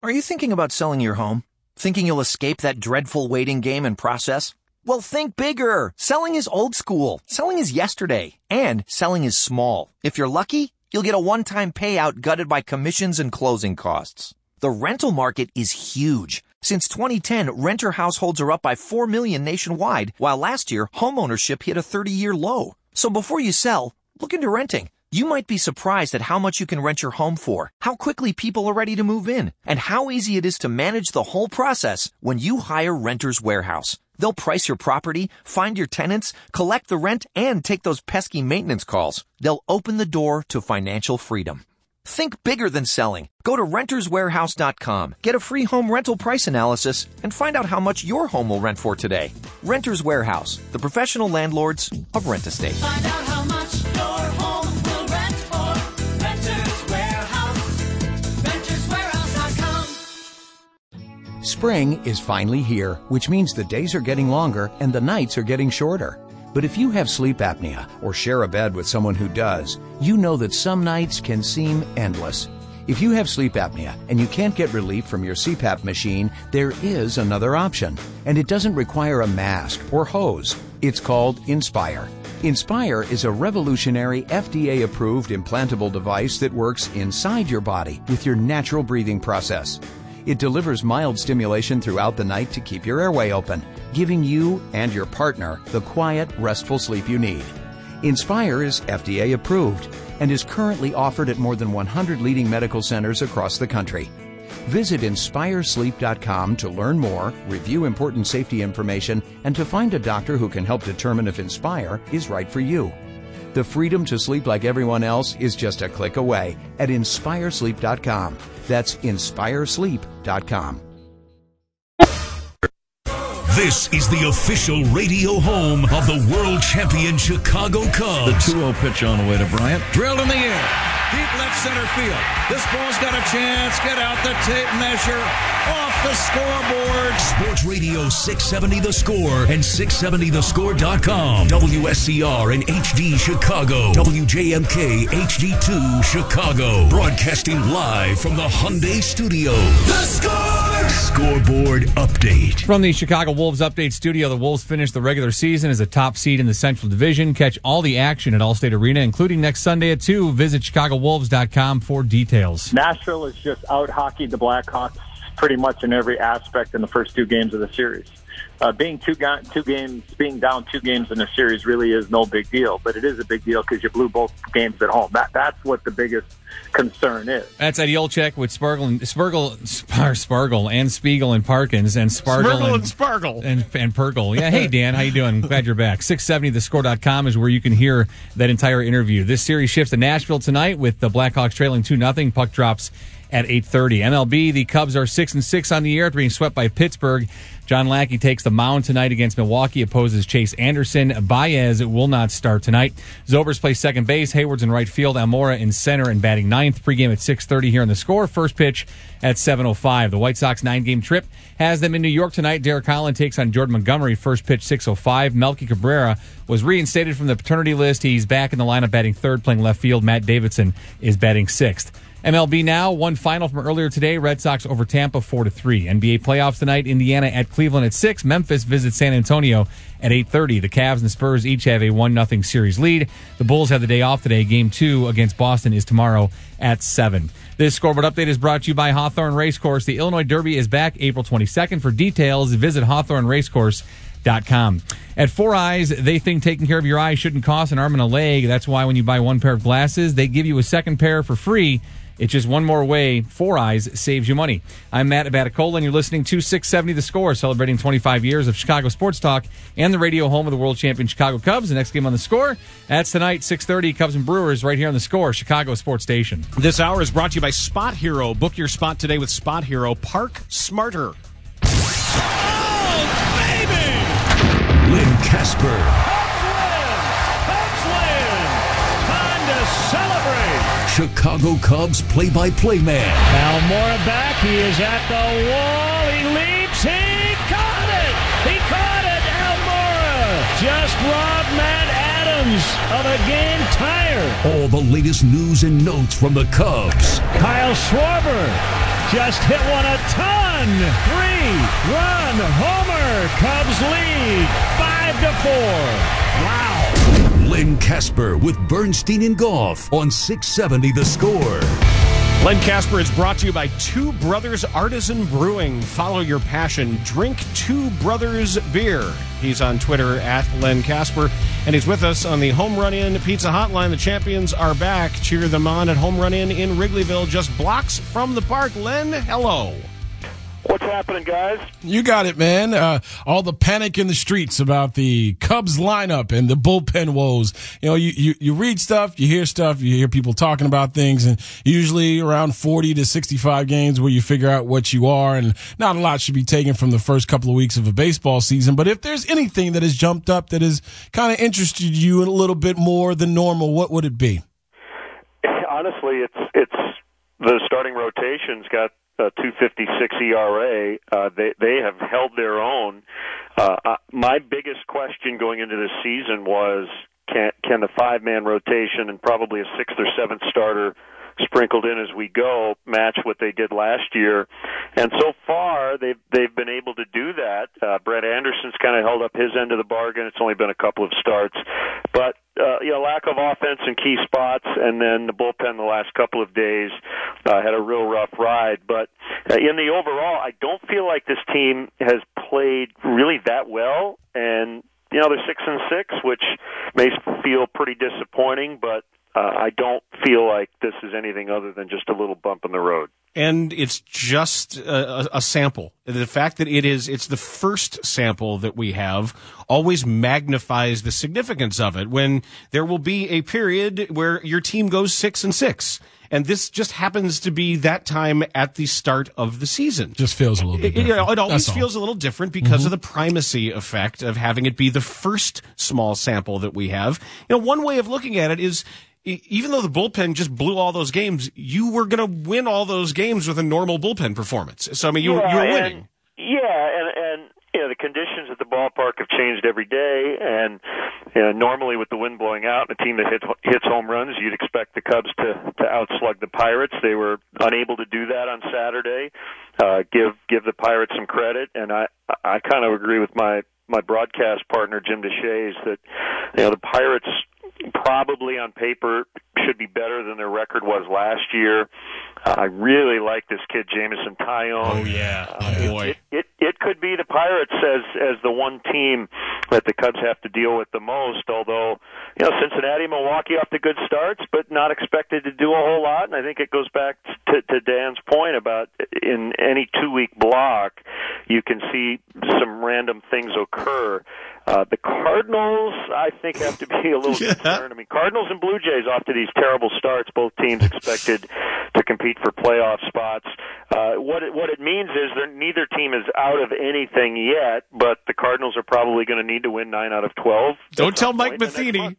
Are you thinking about selling your home? Thinking you'll escape that dreadful waiting game and process? Well, think bigger. Selling is old school. Selling is yesterday. And selling is small. If you're lucky, you'll get a one-time payout gutted by commissions and closing costs. The rental market is huge. Since 2010, renter households are up by 4 million nationwide, while last year, homeownership hit a 30-year low. So before you sell, look into renting. You might be surprised at how much you can rent your home for, how quickly people are ready to move in, and how easy it is to manage the whole process when you hire Renters Warehouse. They'll price your property, find your tenants, collect the rent, and take those pesky maintenance calls. They'll open the door to financial freedom. Think bigger than selling. Go to renterswarehouse.com, get a free home rental price analysis, and find out how much your home will rent for today. Renters Warehouse, the professional landlords of Rent Estate. Find out how much your home will rent for. Renters Warehouse. renterswarehouse.com. Spring is finally here, which means the days are getting longer and the nights are getting shorter. But if you have sleep apnea or share a bed with someone who does, you know that some nights can seem endless. If you have sleep apnea and you can't get relief from your CPAP machine, there is another option. And it doesn't require a mask or hose. It's called Inspire. Inspire is a revolutionary FDA-approved implantable device that works inside your body with your natural breathing process. It delivers mild stimulation throughout the night to keep your airway open, giving you and your partner the quiet, restful sleep you need. Inspire is FDA approved and is currently offered at more than 100 leading medical centers across the country. Visit InspireSleep.com to learn more, review important safety information, and to find a doctor who can help determine if Inspire is right for you. The freedom to sleep like everyone else is just a click away at InspireSleep.com. That's InspireSleep.com. This is the official radio home of the world champion Chicago Cubs. The 2-0 pitch on the way to Bryant. Drilled in the air. Deep left center field. This ball's got a chance. Get out the tape measure. Off the scoreboard. Sports Radio 670 The Score and 670thescore.com. WSCR and HD Chicago. WJMK HD2 Chicago. Broadcasting live from the Hyundai Studio. The Score! Scoreboard update. From the Chicago Wolves Update Studio, the Wolves finished the regular season as a top seed in the Central Division. Catch all the action at Allstate Arena, including next Sunday at 2. Visit ChicagoWolves.com for details. Nashville has just out-hockeyed the Blackhawks pretty much in every aspect in the first 2 games of the series. Being down 2 games in a series really is no big deal, but it is a big deal because you blew both games at home. That's what the biggest concern is. That's Eddie Olczyk with Spargle and Spiegel and Parkins and Spargle and Spargle and Pergel. Yeah, hey Dan, how you doing? Glad you're back. 670thescore.com is where you can hear that entire interview. This series shifts to Nashville tonight with the Blackhawks trailing 2-0. Puck drops at 8:30. MLB, the Cubs are 6-6 on the year after being swept by Pittsburgh. John Lackey takes the mound tonight against Milwaukee, opposes Chase Anderson. Baez will not start tonight. Zobers plays second base. Hayward's in right field. Almora in center and batting ninth. Pregame at 6:30 here on The Score. First pitch at 7:05. The White Sox 9-game trip has them in New York tonight. Derek Holland takes on Jordan Montgomery. First pitch 6:05. Melky Cabrera was reinstated from the paternity list. He's back in the lineup batting third, playing left field. Matt Davidson is batting sixth. MLB now, one final from earlier today. Red Sox over Tampa 4-3. NBA playoffs tonight. Indiana at Cleveland at 6. Memphis visits San Antonio at 8:30. The Cavs and the Spurs each have a 1-0 series lead. The Bulls have the day off today. Game 2 against Boston is tomorrow at 7. This scoreboard update is brought to you by Hawthorne Racecourse. The Illinois Derby is back April 22nd. For details, visit HawthorneRacecourse.com. At Four Eyes, they think taking care of your eyes shouldn't cost an arm and a leg. That's why when you buy one pair of glasses, they give you a second pair for free. It's just one more way Four Eyes saves you money. I'm Matt Abaticola, and you're listening to 670 The Score, celebrating 25 years of Chicago sports talk and the radio home of the world champion Chicago Cubs. The next game on The Score, that's tonight, 6:30, Cubs and Brewers, right here on The Score, Chicago Sports Station. This hour is brought to you by Spot Hero. Book your spot today with Spot Hero. Park smarter. Oh, baby! Lynn Casper. Chicago Cubs play-by-play man. Almora back. He is at the wall. He leaps. He caught it. He caught it. Almora just robbed Matt Adams of a game tire. All the latest news and notes from the Cubs. Kyle Schwarber just hit one a ton. 3-run homer. Cubs lead 5-4. Wow. Len Casper with Bernstein and Golf on 670 The Score. Len Casper is brought to you by Two Brothers Artisan Brewing. Follow your passion. Drink Two Brothers Beer. He's on Twitter at Len Casper, and he's with us on the Home Run Inn Pizza Hotline. The champions are back. Cheer them on at Home Run Inn in Wrigleyville, just blocks from the park. Len, hello. What's happening, guys? You got it, man. All the panic in the streets about the Cubs lineup and the bullpen woes. You know, you read stuff, you hear people talking about things, and usually around 40 to 65 games where you figure out what you are, and not a lot should be taken from the first couple of weeks of a baseball season. But if there's anything that has jumped up that has kind of interested you a little bit more than normal, what would it be? Honestly, it's the starting rotation's got a 2.56 ERA. They have held their own. My biggest question going into this season was, can the five-man rotation and probably a sixth or seventh starter sprinkled in as we go match what they did last year? And so far, they've been able to do that. Brett Anderson's kind of held up his end of the bargain. It's only been a couple of starts, but lack of offense in key spots, and then the bullpen the last couple of days had a real rough ride. But in the overall, I don't feel like this team has played really that well. And they're 6-6, which may feel pretty disappointing, but I don't feel like this is anything other than just a little bump in the road. And it's just a sample. The fact that it's the first sample that we have always magnifies the significance of it, when there will be a period where your team goes 6-6. And this just happens to be that time at the start of the season. Just feels a little bit different. It always feels a little different because of the primacy effect of having it be the first small sample that we have. One way of looking at it is, even though the bullpen just blew all those games, you were going to win all those games with a normal bullpen performance. So, you were winning. And the conditions at the ballpark have changed every day, and normally with the wind blowing out and a team that hits home runs, you'd expect the Cubs to outslug the Pirates. They were unable to do that on Saturday. Give the Pirates some credit, and I kind of agree with my broadcast partner Jim Deshaies that the Pirates probably on paper should be better than their record was last year. I really like this kid Jameson Taillon. Oh yeah, boy! It could be the Pirates as the one team that the Cubs have to deal with the most. Although Cincinnati, Milwaukee off to good starts, but not expected to do a whole lot. And I think it goes back to Dan's point about in any 2-week block, you can see some random things occur. The Cardinals, I think, have to be a little concerned. I mean, Cardinals and Blue Jays off to these terrible starts. Both teams expected to compete for playoff spots. What it means is that neither team is out of anything yet, but the Cardinals are probably going to need to win 9 out of 12. Don't tell Mike Matheny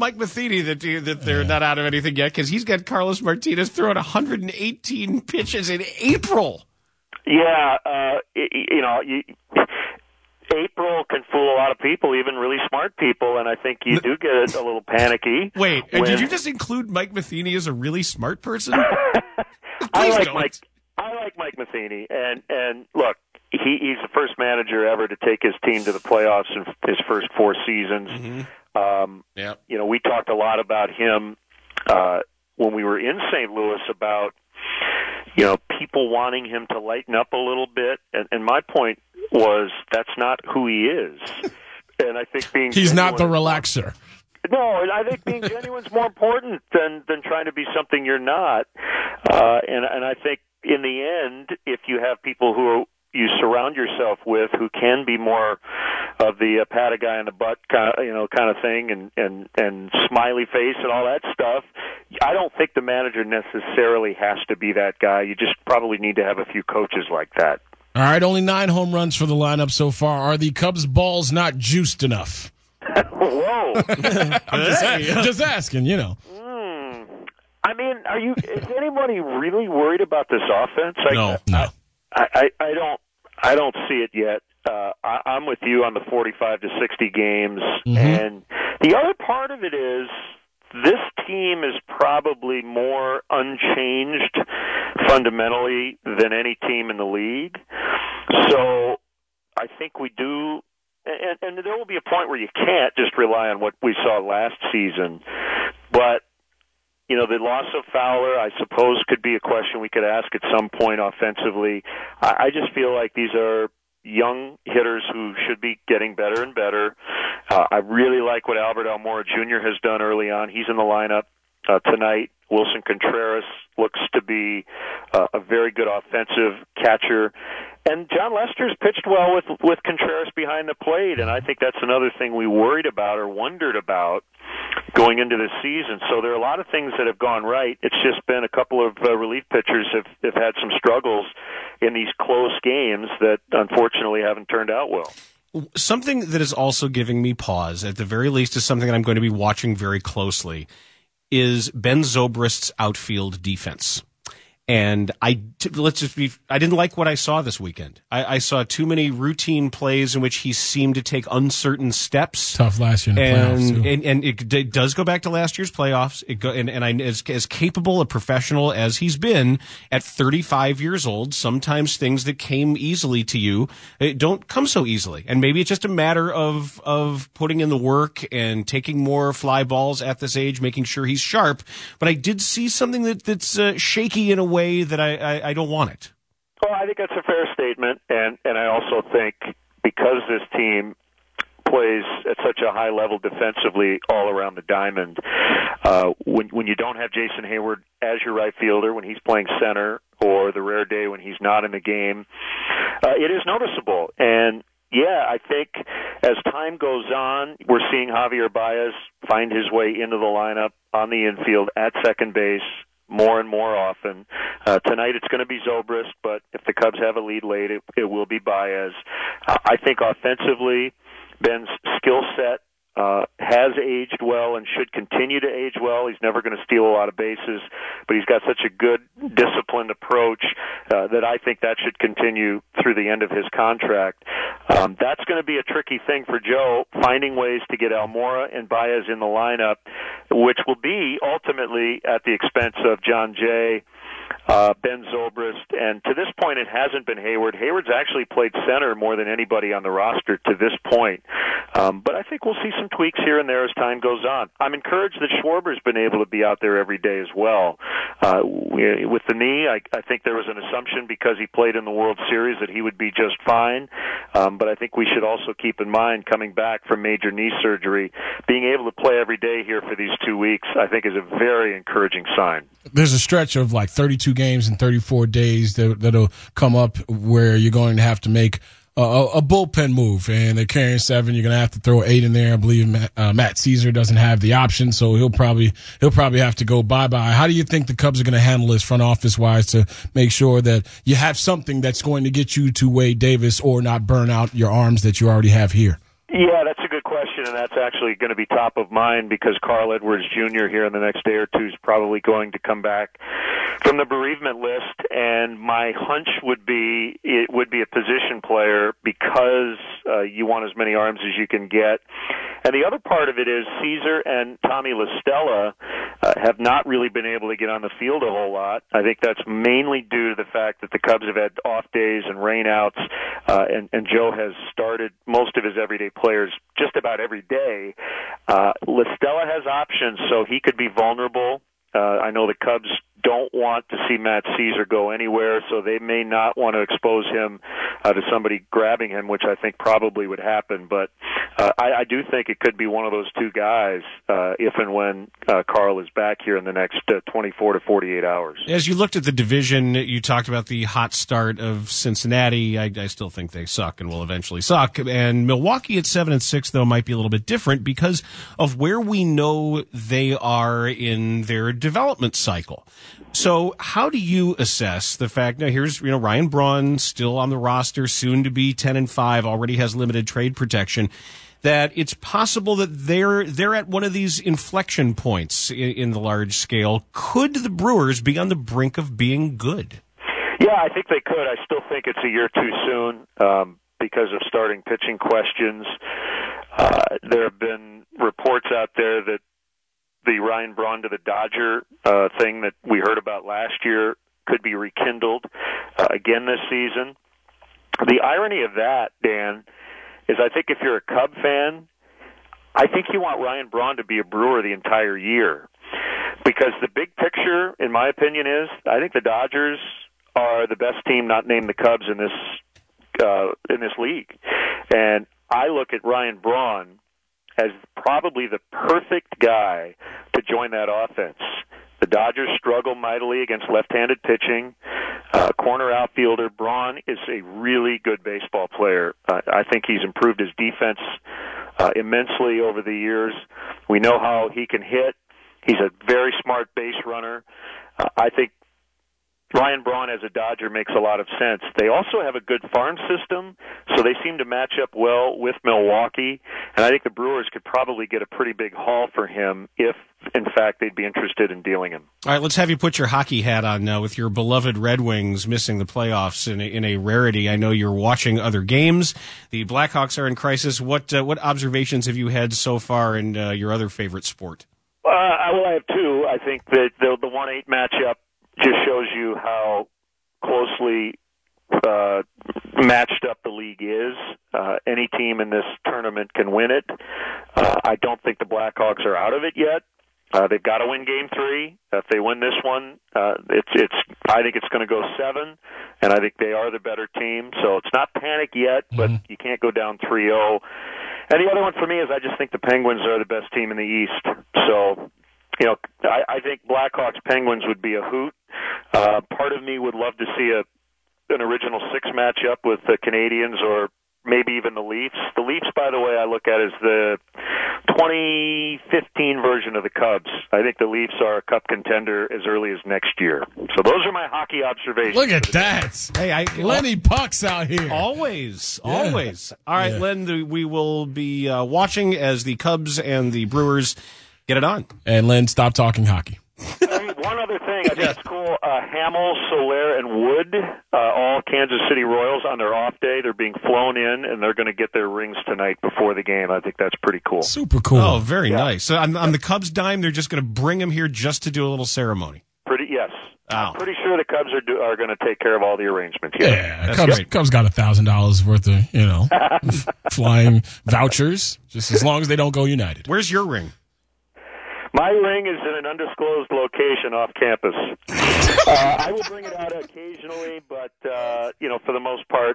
that they're not out of anything yet, because he's got Carlos Martinez throwing 118 pitches in April. Yeah, April can fool a lot of people, even really smart people, and I think you do get a little panicky. Wait, and did you just include Mike Matheny as a really smart person? I like Mike Matheny, and look, he's the first manager ever to take his team to the playoffs in his first 4 seasons. Mm-hmm. We talked a lot about him when we were in St. Louis about people wanting him to lighten up a little bit, and my point was that's not who he is. And I think he's not the relaxer. No, and I think being genuine is more important than trying to be something you're not. And I think in the end, if you have people who you surround yourself with who can be more of the pat a guy in the butt kind of thing, and smiley face and all that stuff, I don't think the manager necessarily has to be that guy. You just probably need to have a few coaches like that. All right, only 9 home runs for the lineup so far. Are the Cubs' balls not juiced enough? Whoa! I'm just asking, I mean, is anybody really worried about this offense? No. I don't see it yet. I'm with you on the 45 to 60 games, and the other part of it is this team is probably more unchanged fundamentally than any team in the league. So I think we do, and there will be a point where you can't just rely on what we saw last season. But, you know, the loss of Fowler, I suppose, could be a question we could ask at some point offensively. I just feel like these are young hitters who should be getting better and better. I really like what Albert Almora Jr. has done early on. He's in the lineup tonight. Wilson Contreras looks to be a very good offensive catcher. And John Lester's pitched well with Contreras behind the plate, and I think that's another thing we worried about or wondered about going into this season. So there are a lot of things that have gone right. It's just been a couple of relief pitchers have had some struggles in these close games that unfortunately haven't turned out well. Something that is also giving me pause, at the very least, is something that I'm going to be watching very closely, is Ben Zobrist's outfield defense. And I didn't like what I saw this weekend. I saw too many routine plays in which he seemed to take uncertain steps. Tough last year in the playoffs, too. And it does go back to last year's playoffs. As capable a professional as he's been at 35 years old, sometimes things that came easily to you don't come so easily. And maybe it's just a matter of putting in the work and taking more fly balls at this age, making sure he's sharp. But I did see something that's shaky in a way that I don't want it. Well, I think that's a fair statement, and I also think because this team plays at such a high level defensively all around the diamond, when you don't have Jason Hayward as your right fielder when he's playing center, or the rare day when he's not in the game, it is noticeable. And yeah, I think as time goes on, we're seeing Javier Baez find his way into the lineup on the infield at second base more and more often. Tonight it's going to be Zobrist, but if the Cubs have a lead late, it will be Baez. I think offensively, Ben's skill set has aged well and should continue to age well. He's never going to steal a lot of bases, but he's got such a good, disciplined approach that I think that should continue through the end of his contract. That's going to be a tricky thing for Joe, finding ways to get Almora and Baez in the lineup, which will be ultimately at the expense of John Jay, Ben Zobrist, and to this point it hasn't been Hayward. Hayward's actually played center more than anybody on the roster to this point. But I think we'll see some tweaks here and there as time goes on. I'm encouraged that Schwarber's been able to be out there every day as well. With the knee, I think there was an assumption because he played in the World Series that he would be just fine. But I think we should also keep in mind, coming back from major knee surgery, being able to play every day here for these 2 weeks, I think is a very encouraging sign. There's a stretch of like 32 games in 34 days that'll come up where you're going to have to make a bullpen move, and they're carrying 7. You're going to have to throw 8 in there. I believe Matt Caesar doesn't have the option, so he'll probably have to go bye-bye. How do you think the Cubs are going to handle this front office-wise to make sure that you have something that's going to get you to Wade Davis or not burn out your arms that you already have here? Yeah, that's a good question, and that's actually going to be top of mind because Carl Edwards Jr. here in the next day or two is probably going to come back from the bereavement list, and my hunch would be it would be a position player because you want as many arms as you can get. And the other part of it is Caesar and Tommy La Stella have not really been able to get on the field a whole lot. I think that's mainly due to the fact that the Cubs have had off days and rainouts, and Joe has started most of his everyday players just about every day. La Stella has options, so he could be vulnerable. I know the Cubs don't want to see Matt Caesar go anywhere, so they may not want to expose him to somebody grabbing him, which I think probably would happen. But I do think it could be one of those two guys if and when Carl is back here in the next 24 to 48 hours. As you looked at the division, you talked about the hot start of Cincinnati. I still think they suck and will eventually suck. And Milwaukee at 7-6, though, might be a little bit different because of where we know they are in their development cycle. So how do you assess the fact, now here's, Ryan Braun still on the roster, soon to be 10-5, already has limited trade protection, that it's possible that they're at one of these inflection points in the large scale. Could the Brewers be on the brink of being good? Yeah, I think they could. I still think it's a year too soon because of starting pitching questions. There have been reports out there that the Ryan on to the Dodger thing that we heard about last year could be rekindled again this season. The irony of that, Dan, is I think if you're a Cub fan, I think you want Ryan Braun to be a Brewer the entire year. Because the big picture, in my opinion, is I think the Dodgers are the best team not named the Cubs in this league. And I look at Ryan Braun as probably the perfect guy to join that offense. The Dodgers struggle mightily against left-handed pitching. Corner outfielder Braun is a really good baseball player. I think he's improved his defense immensely over the years. We know how he can hit. He's a very smart base runner. I think Ryan Braun as a Dodger makes a lot of sense. They also have a good farm system, so they seem to match up well with Milwaukee. And I think the Brewers could probably get a pretty big haul for him if, in fact, they'd be interested in dealing him. All right, let's have you put your hockey hat on now with your beloved Red Wings missing the playoffs in a rarity. I know you're watching other games. The Blackhawks are in crisis. What observations have you had so far in your other favorite sport? I have two. I think that the 1-8 matchup just shows you how closely matched up the league is. Any team in this tournament can win it. I don't think the Blackhawks are out of it yet. They've got to win Game 3. If they win this one, I think it's going to go 7, and I think they are the better team. So it's not panic yet, but you can't go down 3-0. And the other one for me is I just think the Penguins are the best team in the East. So, I think Blackhawks-Penguins would be a hoot. Part of me would love to see an original 6 matchup with the Canadians or maybe even the Leafs. The Leafs, by the way, I look at as the 2015 version of the Cubs. I think the Leafs are a Cup contender as early as next year. So those are my hockey observations. Look at that. Hey, Lenny Puck's out here. Always. All right, Len, we will be watching as the Cubs and the Brewers get it on. And Len, stop talking hockey. One other thing, I think it's cool. Hamill, Soler, and Wood, all Kansas City Royals on their off day. They're being flown in, and they're going to get their rings tonight before the game. I think that's pretty cool. Super cool. Oh, very nice. So on the Cubs' dime, they're just going to bring them here just to do a little ceremony. Yes. Wow. I'm pretty sure the Cubs are going to take care of all the arrangements. Yeah, Cubs got $1,000 worth of flying vouchers, just as long as they don't go United. Where's your ring? My ring is in an undisclosed location off campus. I will bring it out occasionally, but for the most part,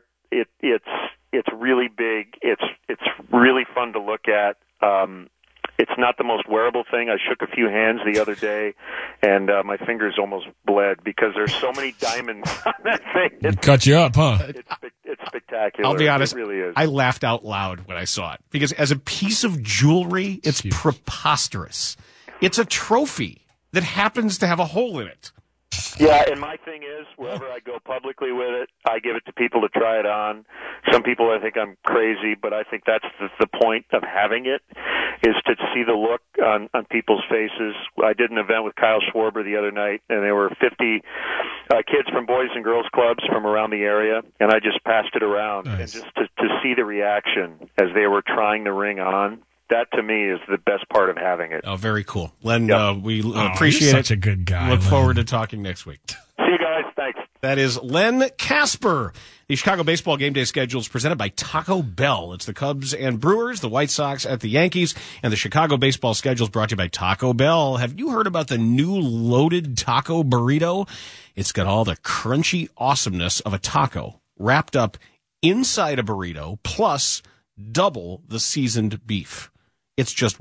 it's really big. It's really fun to look at. It's not the most wearable thing. I shook a few hands the other day, and my fingers almost bled because there's so many diamonds on that thing. It cut you up, huh? It's spectacular. I'll be honest, it really is. I laughed out loud when I saw it because as a piece of jewelry, it's preposterous. It's a trophy that happens to have a hole in it. Yeah, and my thing is, wherever I go publicly with it, I give it to people to try it on. Some people I think I'm crazy, but I think that's the point of having it, is to see the look on people's faces. I did an event with Kyle Schwarber the other night, and there were 50 kids from Boys and Girls Clubs from around the area, and I just passed it around. Nice. And just to see the reaction as they were trying the ring on, that, to me, is the best part of having it. Oh, very cool. Len, we appreciate you're such a good guy. Look forward to talking next week. See you guys. Thanks. That is Len Casper. The Chicago Baseball Game Day schedule is presented by Taco Bell. It's the Cubs and Brewers, the White Sox at the Yankees, and the Chicago Baseball schedule is brought to you by Taco Bell. Have you heard about the new loaded taco burrito? It's got all the crunchy awesomeness of a taco wrapped up inside a burrito, plus double the seasoned beef. It's just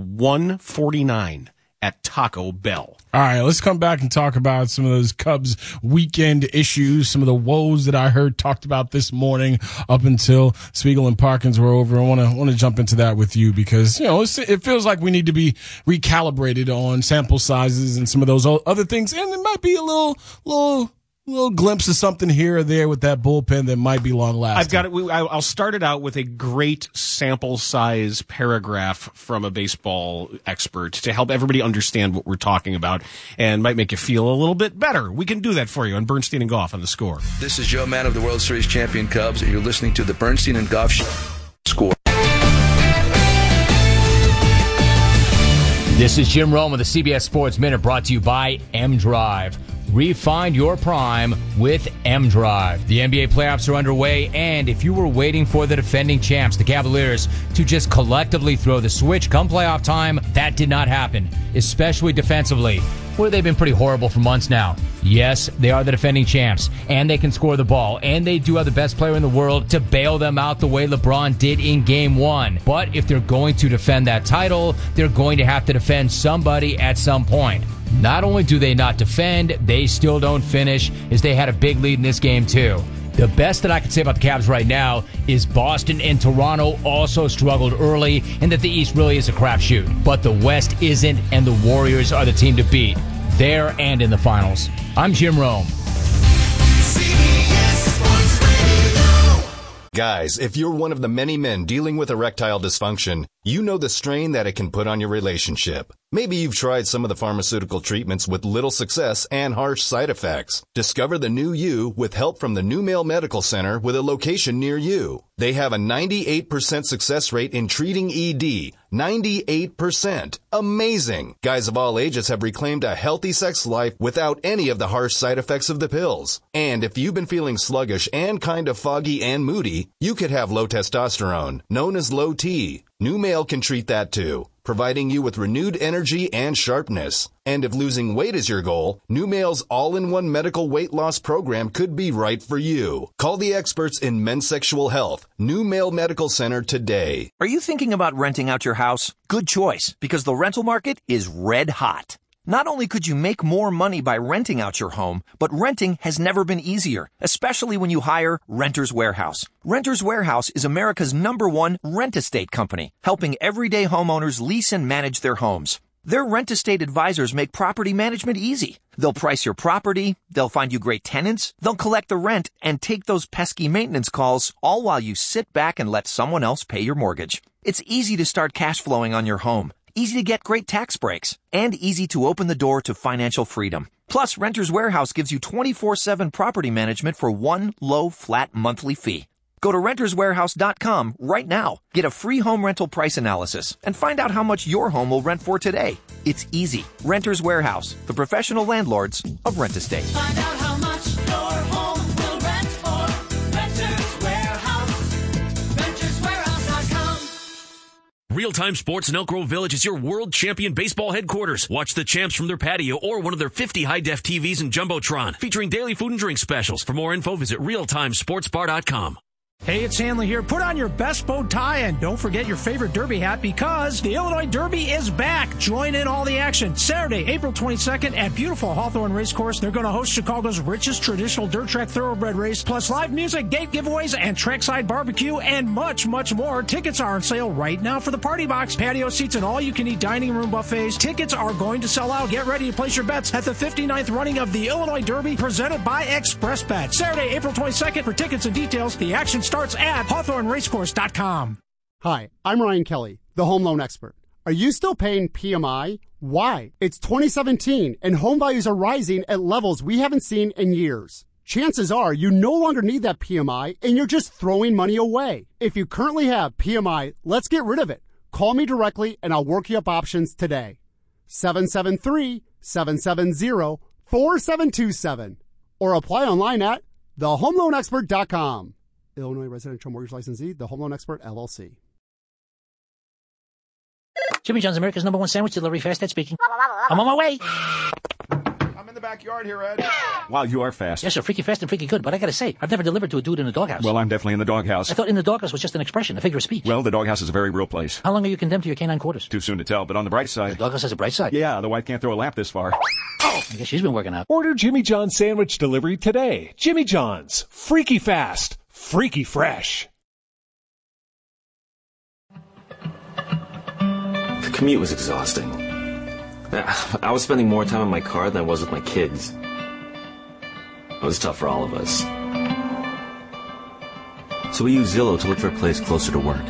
$1.49 at Taco Bell. All right, let's come back and talk about some of those Cubs weekend issues, some of the woes that I heard talked about this morning up until Spiegel and Parkins were over. I want to jump into that with you because, it feels like we need to be recalibrated on sample sizes and some of those other things, and it might be a little glimpse of something here or there with that bullpen that might be long lasting. I've got it. I'll start it out with a great sample size paragraph from a baseball expert to help everybody understand what we're talking about and might make you feel a little bit better. We can do that for you on Bernstein and Goff on The Score. This is Joe Mann of the World Series champion Cubs, and you're listening to the Bernstein and Goff Show. Score. This is Jim Rome with the CBS Sports Minute, brought to you by M-Drive. Refine your prime with M-Drive. The NBA playoffs are underway, and if you were waiting for the defending champs, the Cavaliers, to just collectively throw the switch come playoff time, that did not happen, especially defensively, where they've been pretty horrible for months now. Yes, they are the defending champs, and they can score the ball, and they do have the best player in the world to bail them out the way LeBron did in Game 1. But if they're going to defend that title, they're going to have to defend somebody at some point. Not only do they not defend, they still don't finish, as they had a big lead in this game too. The best that I can say about the Cavs right now is Boston and Toronto also struggled early, and that the East really is a crapshoot. But the West isn't, and the Warriors are the team to beat, there and in the finals. I'm Jim Rome. Guys, if you're one of the many men dealing with erectile dysfunction, you know the strain that it can put on your relationship. Maybe you've tried some of the pharmaceutical treatments with little success and harsh side effects. Discover the new you with help from the New Male Medical Center with a location near you. They have a 98% success rate in treating ED. 98%. Amazing. Guys of all ages have reclaimed a healthy sex life without any of the harsh side effects of the pills. And if you've been feeling sluggish and kind of foggy and moody, you could have low testosterone, known as low T. New Male can treat that too, providing you with renewed energy and sharpness. And if losing weight is your goal, New Male's all-in-one medical weight loss program could be right for you. Call the experts in men's sexual health, New Male Medical Center today. Are you thinking about renting out your house? Good choice, because the rental market is red hot. Not only could you make more money by renting out your home, but renting has never been easier, especially when you hire Renters Warehouse. Renters Warehouse is America's #1 rent-estate company, helping everyday homeowners lease and manage their homes. Their rent-estate advisors make property management easy. They'll price your property, they'll find you great tenants, they'll collect the rent, and take those pesky maintenance calls, all while you sit back and let someone else pay your mortgage. It's easy to start cash flowing on your home. Easy to get great tax breaks, and easy to open the door to financial freedom. Plus, Renters Warehouse gives you 24/7 property management for one low, flat monthly fee. Go to renterswarehouse.com right now. Get a free home rental price analysis and find out how much your home will rent for today. It's easy. Renters Warehouse, the professional landlords of rent estate. Find out how much your home will rent for. Renters Warehouse. RentersWarehouse.com. Real-Time Sports in Elk Grove Village is your world champion baseball headquarters. Watch the champs from their patio or one of their 50 high-def TVs and Jumbotron, featuring daily food and drink specials. For more info, visit realtimesportsbar.com. Hey, it's Hanley here. Put on your best bow tie and don't forget your favorite Derby hat, because the Illinois Derby is back. Join in all the action. Saturday, April 22nd at beautiful Hawthorne Racecourse. They're going to host Chicago's richest traditional dirt track thoroughbred race, plus live music, gate giveaways, and trackside barbecue, and much, much more. Tickets are on sale right now for the Party Box, patio seats, and all-you-can-eat dining room buffets. Tickets are going to sell out. Get ready to place your bets at the 59th running of the Illinois Derby, presented by ExpressBet. Saturday, April 22nd. For tickets and details, the action starts at HawthorneRacecourse.com. Hi, I'm Ryan Kelly, the home loan expert. Are you still paying PMI? Why? It's 2017 and home values are rising at levels we haven't seen in years. Chances are you no longer need that PMI and you're just throwing money away. If you currently have PMI, let's get rid of it. Call me directly and I'll work you up options today. 773-770-4727 or apply online at thehomeloanexpert.com. Illinois Residential Mortgage Licensee, The Home Loan Expert, LLC. Jimmy John's, America's #1 sandwich delivery, fast Ed speaking. I'm on my way. I'm in the backyard here, Ed. Wow, you are fast. Yes, sir, freaky fast and freaky good, but I gotta say, I've never delivered to a dude in a doghouse. Well, I'm definitely in the doghouse. I thought in the doghouse was just an expression, a figure of speech. Well, the doghouse is a very real place. How long are you condemned to your canine quarters? Too soon to tell, but on the bright side... The doghouse has a bright side? Yeah, the wife can't throw a lamp this far. Oh! I guess she's been working out. Order Jimmy John's sandwich delivery today. Jimmy John's. Freaky fast. Freaky fresh. The commute was exhausting. I was spending more time in my car than I was with my kids. It was tough for all of us. So we used Zillow to look for a place closer to work.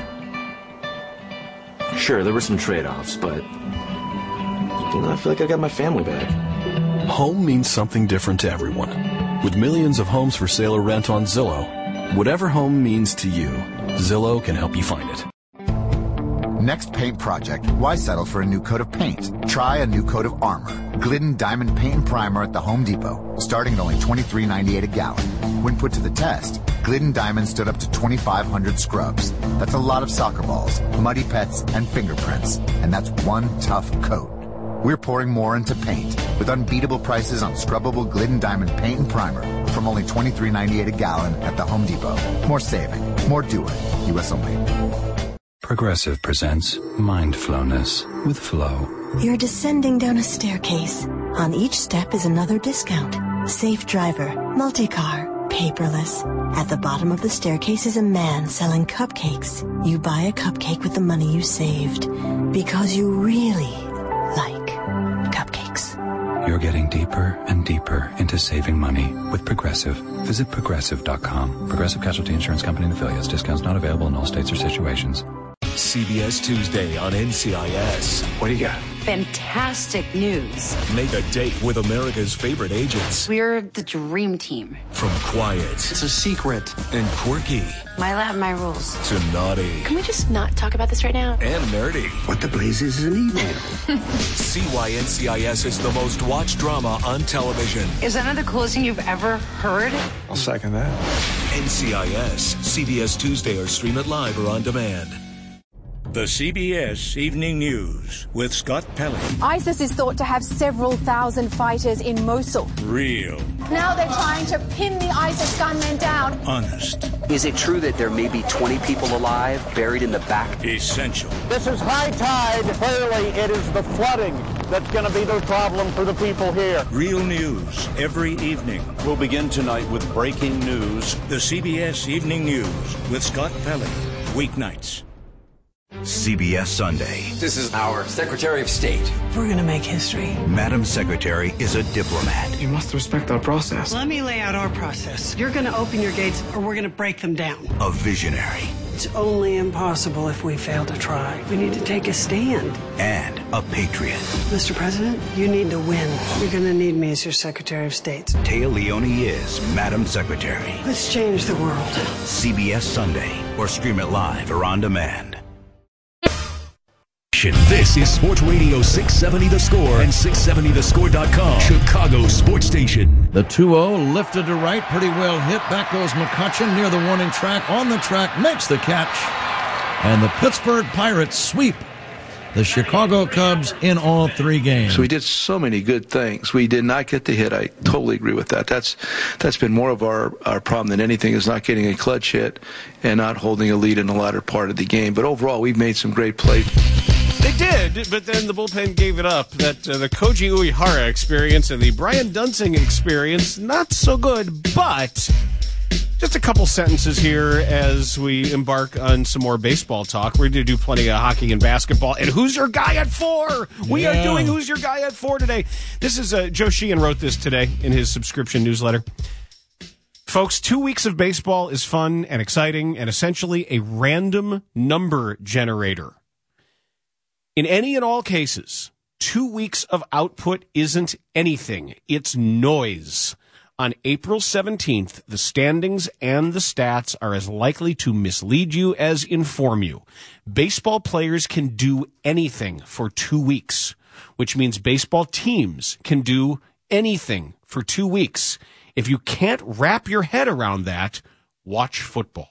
Sure, there were some trade-offs, but I feel like I got my family back. Home means something different to everyone. With millions of homes for sale or rent on Zillow, whatever home means to you, Zillow can help you find it. Next paint project, why settle for a new coat of paint? Try a new coat of armor. Glidden Diamond Paint and Primer at the Home Depot, starting at only $23.98 a gallon. When put to the test, Glidden Diamond stood up to 2,500 scrubs. That's a lot of soccer balls, muddy pets, and fingerprints. And that's one tough coat. We're pouring more into paint with unbeatable prices on scrubbable Glidden Diamond Paint and Primer from only $23.98 a gallon at the Home Depot. More saving, more doing. U.S. only. Progressive presents Mindflowness with Flow. You're descending down a staircase. On each step is another discount. Safe driver, multi-car, paperless. At the bottom of the staircase is a man selling cupcakes. You buy a cupcake with the money you saved because you really like cupcakes. You're getting deeper and deeper into saving money with Progressive. Visit Progressive.com. Progressive Casualty Insurance Company and affiliates. Discounts not available in all states or situations. CBS Tuesday on NCIS. What do you got? Fantastic news. Make a date with America's favorite agents. We're the dream team. From quiet. It's a secret. And quirky. My lab, my rules. To naughty. Can we just not talk about this right now? And nerdy. What the blazes is an email? See why NCIS is the most watched drama on television. Is that not the coolest thing you've ever heard? I'll second that. NCIS. CBS Tuesday or stream it live or on demand. The CBS Evening News with Scott Pelley. ISIS is thought to have several thousand fighters in Mosul. Real. Now they're trying to pin the ISIS gunmen down. Honest. Is it true that there may be 20 people alive buried in the back? Essential. This is high tide. Clearly, it is the flooding that's going to be the problem for the people here. Real news every evening. We'll begin tonight with breaking news. The CBS Evening News with Scott Pelley. Weeknights. CBS Sunday. This is our Secretary of State. We're going to make history. Madam Secretary is a diplomat. You must respect our process. Let me lay out our process. You're going to open your gates or we're going to break them down. A visionary. It's only impossible if we fail to try. We need to take a stand. And a patriot. Mr. President, you need to win. You're going to need me as your Secretary of State. Taya Leone is Madam Secretary. Let's change the world. CBS Sunday. Or stream it live or on demand. This is Sports Radio 670 The Score and 670thescore.com. Chicago Sports Station. The 2-0 lifted to right, pretty well hit. Back goes McCutcheon near the warning track. On the track, makes the catch. And the Pittsburgh Pirates sweep the Chicago Cubs in all three games. So we did so many good things. We did not get the hit. I totally agree with that. That's been more of our problem than anything, is not getting a clutch hit and not holding a lead in the latter part of the game. But overall, we've made some great plays. They did, but then the bullpen gave it up. That the Koji Uehara experience and the Brian Dunsing experience, not so good. But just a couple sentences here as we embark on some more baseball talk. We're going to do plenty of hockey and basketball. And Who's Your Guy at 4? We are doing Who's Your Guy at 4 today. This is Joe Sheehan wrote this today in his subscription newsletter. Folks, 2 weeks of baseball is fun and exciting and essentially a random number generator. In any and all cases, 2 weeks of output isn't anything. It's noise. On April 17th, the standings and the stats are as likely to mislead you as inform you. Baseball players can do anything for 2 weeks, which means baseball teams can do anything for 2 weeks. If you can't wrap your head around that, watch football.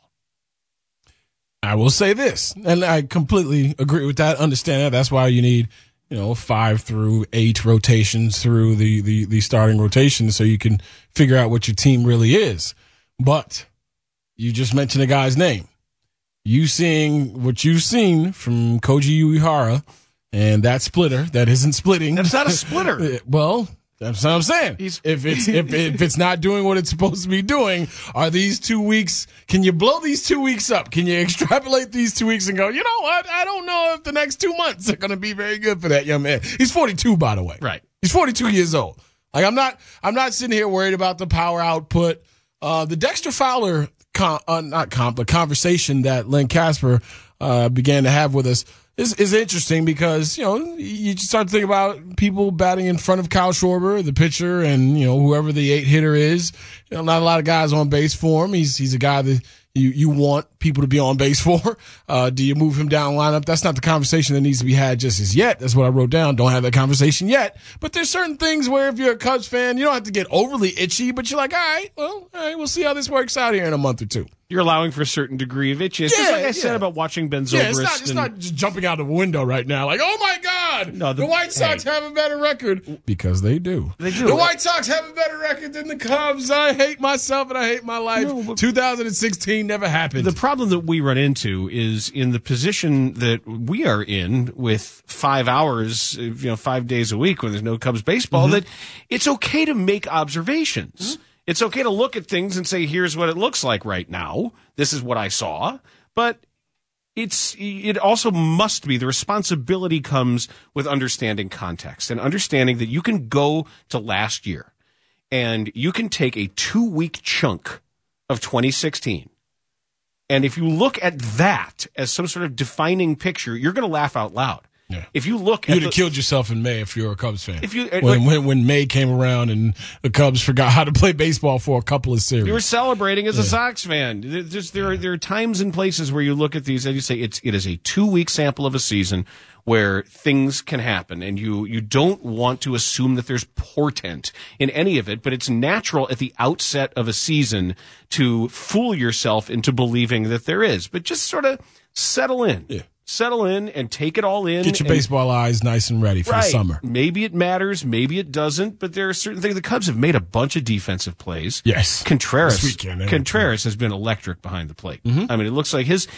I will say this, and I completely agree with that, understand that. That's why you need, 5 through 8 rotations through the starting rotation so you can figure out what your team really is. But you just mentioned a guy's name. You seeing what you've seen from Koji Uehara and that splitter that isn't splitting. That's not a splitter. Well, that's what I'm saying. If it's not doing what it's supposed to be doing, are these 2 weeks? Can you blow these 2 weeks up? Can you extrapolate these 2 weeks and go, you know what? I don't know if the next 2 months are going to be very good for that young man. He's 42, by the way. Right. He's 42 years old. Like I'm not sitting here worried about the power output. The Dexter Fowler conversation that Len Casper began to have with us is interesting because, you start to think about people batting in front of Kyle Schwarber, the pitcher, and, whoever the 8-hitter is. Not a lot of guys on base for him. He's a guy that you want people to be on base for. Do you move him down lineup? That's not the conversation that needs to be had just as yet. That's what I wrote down. Don't have that conversation yet. But there's certain things where if you're a Cubs fan, you don't have to get overly itchy, but you're like, all right, we'll see how this works out here in a month or two. You're allowing for a certain degree of itchiness. Just like I said about watching Ben Zobrist. Yeah, it's not just jumping out of a window right now like, oh, my God, the White Sox have a better record. Because they do. They do. The White Sox have a better record than the Cubs. I hate myself and I hate my life. 2016 never happened. The problem that we run into is in the position that we are in with 5 hours, 5 days a week when there's no Cubs baseball, that it's okay to make observations. It's okay to look at things and say, here's what it looks like right now. This is what I saw. But it also must be, the responsibility comes with understanding context and understanding that you can go to last year and you can take a 2-week chunk of 2016. And if you look at that as some sort of defining picture, you're going to laugh out loud. Yeah. If you look, you'd have killed yourself in May if you're a Cubs fan. If you when May came around and the Cubs forgot how to play baseball for a couple of series, you were celebrating as a Sox fan. There are times and places where you look at these and you say it is a 2-week sample of a season where things can happen, and you don't want to assume that there's portent in any of it, but it's natural at the outset of a season to fool yourself into believing that there is. But just sort of settle in. Yeah. Settle in and take it all in. Get your baseball eyes nice and ready for the summer. Maybe it matters, maybe it doesn't, but there are certain things. The Cubs have made a bunch of defensive plays. Yes. Contreras has been electric behind the plate. I mean, it looks like his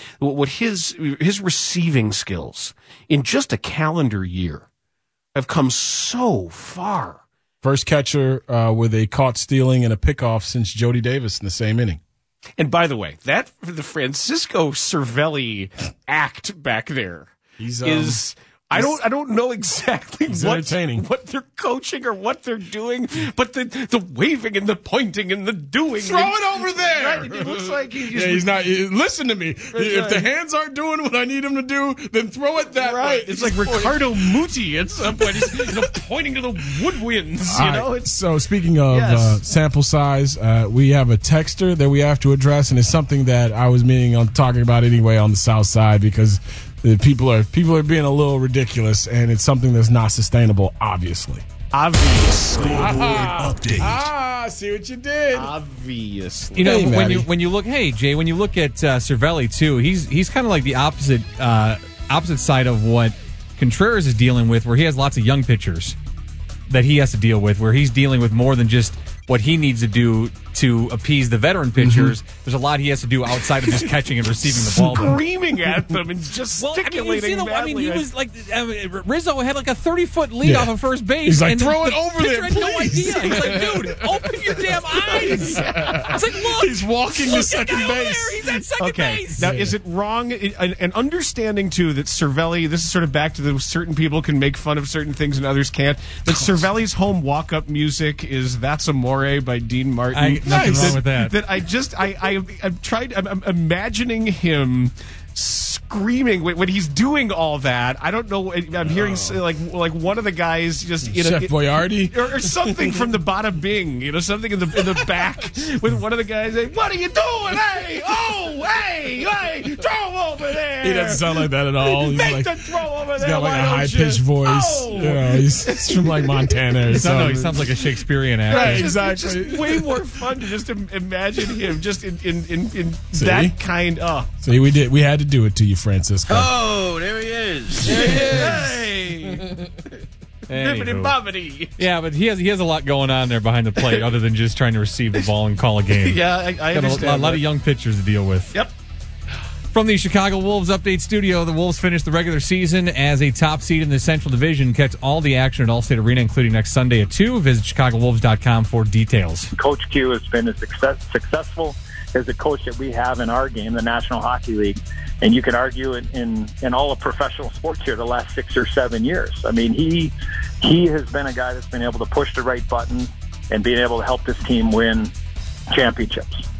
receiving skills in just a calendar year have come so far. First catcher with a caught stealing and a pickoff since Jody Davis in the same inning. And by the way, the Francisco Cervelli act back there is I don't know exactly what they're coaching or what they're doing, but the waving and the pointing and the doing. Throw it over there. Right? It looks like he's not. Listen to me. If the hands aren't doing what I need them to do, then throw it that way. It's like Ricardo Muti at some point, pointing to the woodwinds. So speaking of sample size, we have a texter that we have to address, and it's something that I was meaning on talking about anyway on the South Side because. People are being a little ridiculous, and it's something that's not sustainable, obviously. Obviously. Update. See what you did. Obviously. When you look, hey Jay, when you look at Cervelli too, he's kind of like the opposite side of what Contreras is dealing with, where he has lots of young pitchers that he has to deal with, where he's dealing with more than just what he needs to do to appease the veteran pitchers. There's a lot he has to do outside of just catching and receiving the ball. Screaming at them and gesticulating he was like Rizzo had like a 30-foot lead off of first base. He's like, throw it over there, please. No idea. He's like, dude, open your damn eyes. It's like, look. He's walking to second base. He's at second base. Now, is it wrong? And understanding, too, that Cervelli, this is sort of back to the certain people can make fun of certain things and others can't, that Cervelli's home walk-up music is That's Amore by Dean Martin. Nothing wrong with that. I'm imagining him screaming when he's doing all that. I don't know. I'm hearing like one of the guys just Chef Boyardee or something from the Bada Bing. Something in the back with one of the guys saying, "What are you doing? Hey, hey, throw over there." He doesn't sound like that at all. Make the throw over there. He's got like a high pitched voice. Oh. He's from like Montana. He sounds like a Shakespearean actor. Right, exactly. It's just way more fun to just imagine him just in that kind of. See, we had to do it to you, Francisco. Oh, there he is. Hey. Yeah, but he has a lot going on there behind the plate other than just trying to receive the ball and call a game. Yeah, I understand. A lot of young pitchers to deal with. Yep. From the Chicago Wolves Update Studio, the Wolves finished the regular season as a top seed in the Central Division. Catch all the action at Allstate Arena, including next Sunday at 2. Visit ChicagoWolves.com for details. Coach Q has been as successful as a coach that we have in our game, the National Hockey League. And you can argue in all of professional sports here the last 6 or 7 years. I mean, he has been a guy that's been able to push the right button and being able to help this team win championships.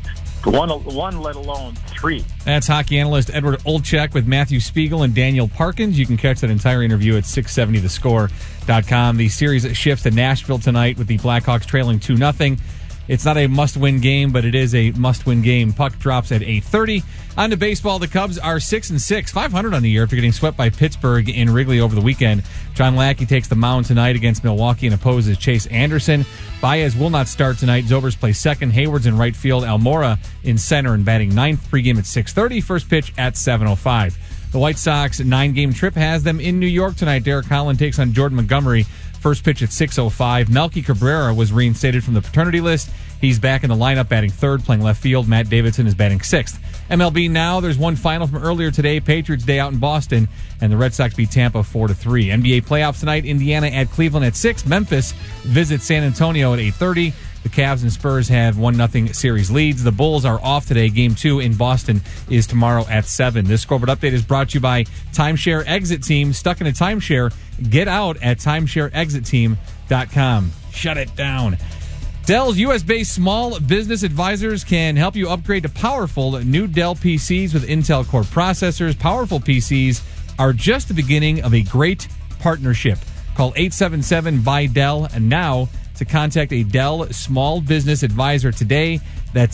One, let alone three. That's hockey analyst Edward Olczyk with Matthew Spiegel and Daniel Parkins. You can catch that entire interview at 670thescore.com. The series shifts to Nashville tonight with the Blackhawks trailing 2-0. It's not a must-win game, but it is a must-win game. Puck drops at 8:30. On to baseball, the Cubs are 6-6, 500 on the year after getting swept by Pittsburgh in Wrigley over the weekend. John Lackey takes the mound tonight against Milwaukee and opposes Chase Anderson. Baez will not start tonight. Zobers plays second. Hayward's in right field. Almora in center and batting ninth. Pregame at 6:30. First pitch at 7:05. The White Sox 9-game trip has them in New York tonight. Derek Holland takes on Jordan Montgomery. First pitch at 6:05. Melky Cabrera was reinstated from the paternity list. He's back in the lineup, batting third, playing left field. Matt Davidson is batting sixth. MLB now, there's one final from earlier today. Patriots Day out in Boston, and the Red Sox beat Tampa 4-3. NBA playoffs tonight. Indiana at Cleveland at 6. Memphis visits San Antonio at 8:30. The Cavs and Spurs have 1-0 series leads. The Bulls are off today. Game 2 in Boston is tomorrow at 7. This scoreboard update is brought to you by Timeshare Exit Team. Stuck in a timeshare? Get out at timeshareexitteam.com. Shut it down. Dell's U.S.-based small business advisors can help you upgrade to powerful new Dell PCs with Intel Core processors. Powerful PCs are just the beginning of a great partnership. Call 877-BUY-DELL now to contact a Dell small business advisor today. That's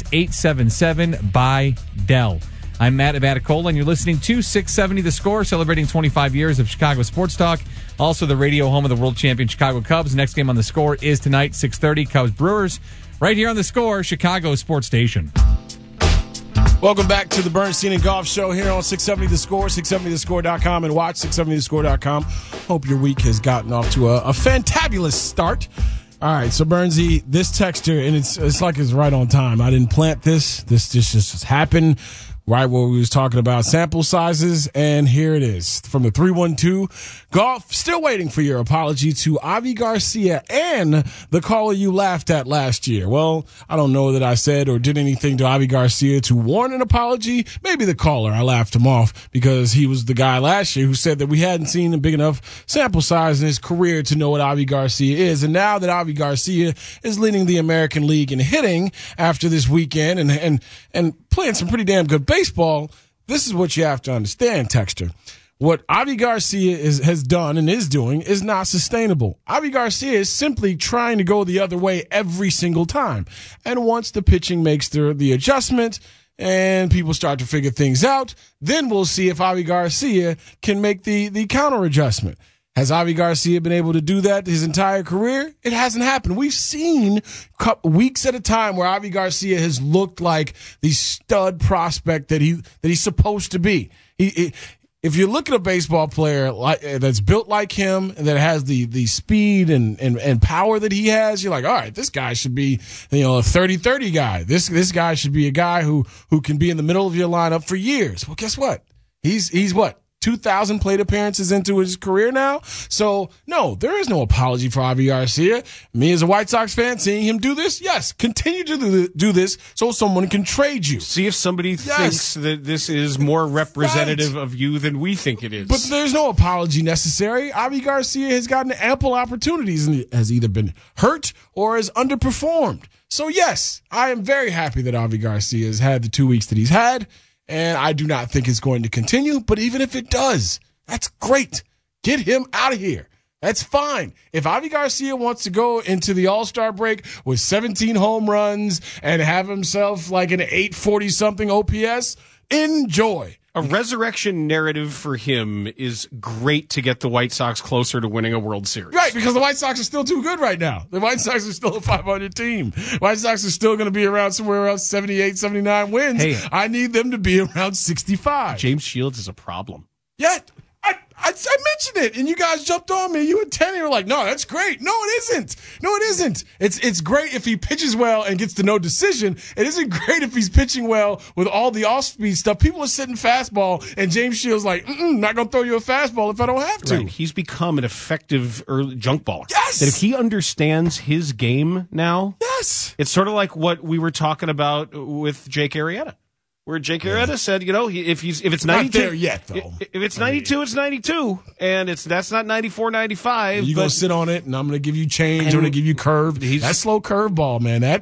877-BUY-DELL. I'm Matt Abaticola, and you're listening to 670 The Score, celebrating 25 years of Chicago sports talk. Also, the radio home of the world champion Chicago Cubs. Next game on The Score is tonight, 6:30, Cubs Brewers. Right here on The Score, Chicago Sports Station. Welcome back to the Bernstein and Golf Show here on 670 The Score, 670thescore.com, and watch 670thescore.com. Hope your week has gotten off to a fantabulous start. All right, so Bernsey, this texter, and it's like it's right on time. I didn't plant this. This just happened right where we was talking about sample sizes, and here it is from the 312. Golf, still waiting for your apology to Avi Garcia and the caller you laughed at last year. Well, I don't know that I said or did anything to Avi Garcia to warrant an apology. Maybe the caller. I laughed him off because he was the guy last year who said that we hadn't seen a big enough sample size in his career to know what Avi Garcia is. And now that Avi Garcia is leading the American League in hitting after this weekend and playing some pretty damn good baseball, this is what you have to understand, texter. What Avi Garcia has done and is doing is not sustainable. Avi Garcia is simply trying to go the other way every single time. And once the pitching makes the adjustment and people start to figure things out, then we'll see if Avi Garcia can make the counter adjustment. Has Avi Garcia been able to do that his entire career? It hasn't happened. We've seen weeks at a time where Avi Garcia has looked like the stud prospect that he's supposed to be. If you look at a baseball player that's built like him, that has the speed and power that he has, you're like, all right, this guy should be, a 30-30 guy. This guy should be a guy who can be in the middle of your lineup for years. Well, guess what? He's what? 2,000 plate appearances into his career now. So, no, there is no apology for Avi Garcia. Me as a White Sox fan, seeing him do this, yes, continue to do this so someone can trade you. See if somebody thinks that this is more representative of you than we think it is. But there's no apology necessary. Avi Garcia has gotten ample opportunities and has either been hurt or has underperformed. So, yes, I am very happy that Avi Garcia has had the 2 weeks that he's had. And I do not think it's going to continue. But even if it does, that's great. Get him out of here. That's fine. If Avi Garcia wants to go into the All-Star break with 17 home runs and have himself like an 840-something OPS, enjoy. A resurrection narrative for him is great to get the White Sox closer to winning a World Series. Right, because the White Sox are still too good right now. The White Sox are still a 500 team. White Sox are still going to be around somewhere around 78, 79 wins. Hey, I need them to be around 65. James Shields is a problem. Yeah, I mentioned it, and you guys jumped on me. You and Tenny were like, no, that's great. No, it isn't. No, it isn't. It's great if he pitches well and gets to no decision. It isn't great if he's pitching well with all the off-speed stuff. People are sitting fastball, and James Shields like, not going to throw you a fastball if I don't have to. Right. He's become an effective early junk baller. Yes! That if he understands his game now, yes, it's sort of like what we were talking about with Jake Arrieta. Where Jake Arrieta said, if it's 92, not there yet though. If it's 92, it's 92, and that's not 94, 95. You gonna sit on it, and I'm gonna give you change. I'm gonna give you curve. That slow curve ball, man.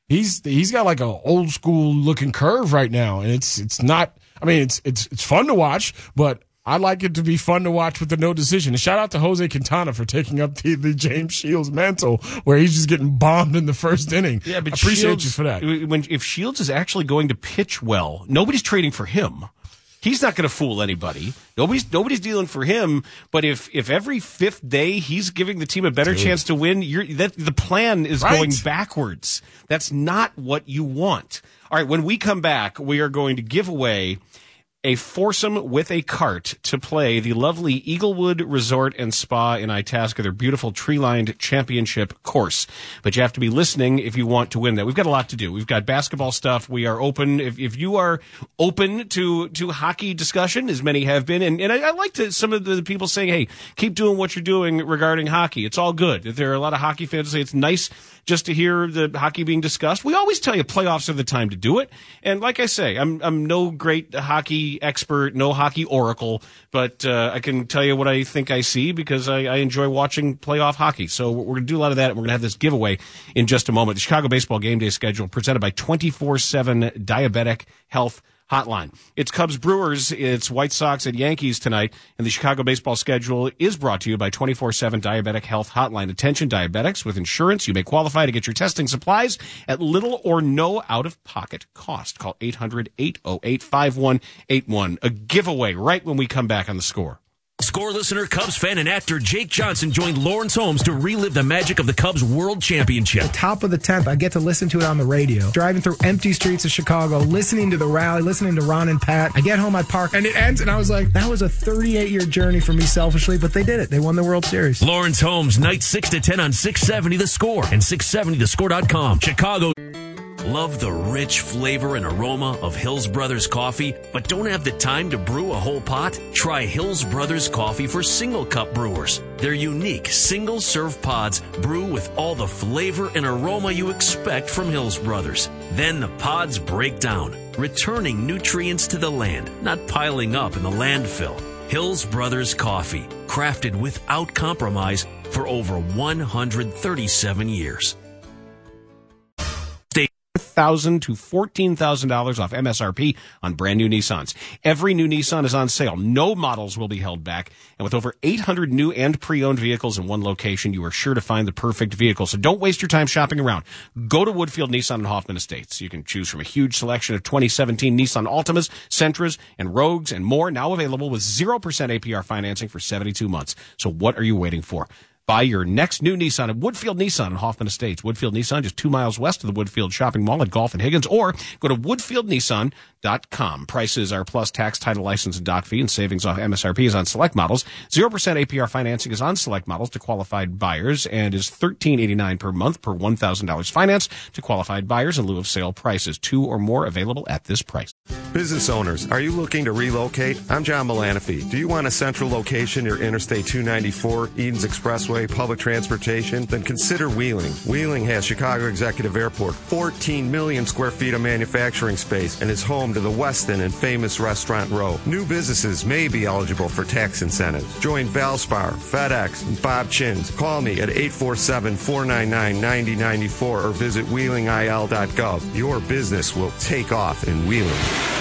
he's got like an old school looking curve right now, and it's not. I mean, it's fun to watch, but I like it to be fun to watch with the no decision. And shout out to Jose Quintana for taking up the James Shields mantle, where he's just getting bombed in the first inning. Yeah, but I appreciate Shields, you for that. If Shields is actually going to pitch well, nobody's trading for him. He's not going to fool anybody. Nobody's dealing for him. But if every fifth day he's giving the team a better chance to win, the plan is going backwards. That's not what you want. All right, when we come back, we are going to give away a foursome with a cart to play the lovely Eaglewood Resort and Spa in Itasca, their beautiful tree-lined championship course. But you have to be listening if you want to win that. We've got a lot to do. We've got basketball stuff. We are open. If you are open to hockey discussion, as many have been, and I like to some of the people saying, hey, keep doing what you're doing regarding hockey. It's all good. There are a lot of hockey fans who say it's nice just to hear the hockey being discussed. We always tell you playoffs are the time to do it. And like I say, I'm no great hockey expert, no hockey oracle, but I can tell you what I think I see because I enjoy watching playoff hockey. So we're going to do a lot of that, and we're going to have this giveaway in just a moment. The Chicago Baseball Game Day schedule presented by 24/7 Diabetic Health Hotline. It's Cubs Brewers, it's White Sox at Yankees tonight, and the Chicago baseball schedule is brought to you by 24/7 Diabetic Health Hotline. Attention diabetics with insurance, you may qualify to get your testing supplies at little or no out-of-pocket cost. Call 800-808-5181. A giveaway right when we come back on The Score. Score listener, Cubs fan, and actor Jake Johnson joined Lawrence Holmes to relive the magic of the Cubs World Championship. Top of the 10th, I get to listen to it on the radio. Driving through empty streets of Chicago, listening to the rally, listening to Ron and Pat. I get home, I park, and it ends, and I was like, that was a 38-year journey for me selfishly, but they did it. They won the World Series. Lawrence Holmes, nights 6 to 10 on 670 The Score and 670thescore.com. Chicago. Love the rich flavor and aroma of Hills Brothers coffee, but don't have the time to brew a whole pot? Try Hills Brothers coffee for single cup brewers. Their unique single serve pods brew with all the flavor and aroma you expect from Hills Brothers. Then the pods break down, returning nutrients to the land, not piling up in the landfill. Hills Brothers coffee, crafted without compromise for over 137 years. $1,000 to $14,000 off MSRP on brand new Nissans. Every new Nissan is on sale. No models will be held back. And with over 800 new and pre-owned vehicles in one location, you are sure to find the perfect vehicle. So don't waste your time shopping around. Go to Woodfield Nissan and Hoffman Estates. You can choose from a huge selection of 2017 Nissan Altimas, Sentras, and Rogues and more, now available with 0% APR financing for 72 months. So what are you waiting for? Buy your next new Nissan at Woodfield Nissan and Hoffman Estates. Woodfield Nissan, just 2 miles west of the Woodfield Shopping Mall at Golf and Higgins, or go to woodfieldnissan.com. Prices are plus tax, title, license, and dock fee, and savings off MSRP is on select models. 0% APR financing is on select models to qualified buyers and is $13.89 per month per $1,000 finance to qualified buyers in lieu of sale prices. 2 or more available at this price. Business owners, are you looking to relocate? I'm John Malanafi. Do you want a central location near Interstate 294, Eden's Expressway, public transportation? Then consider Wheeling. Wheeling has Chicago Executive Airport, 14 million square feet of manufacturing space, and is home to the Westin and famous Restaurant Row. New businesses may be eligible for tax incentives. Join Valspar, FedEx, and Bob Chins. Call me at 847-499-9094 or visit wheelingil.gov. Your business will take off in Wheeling.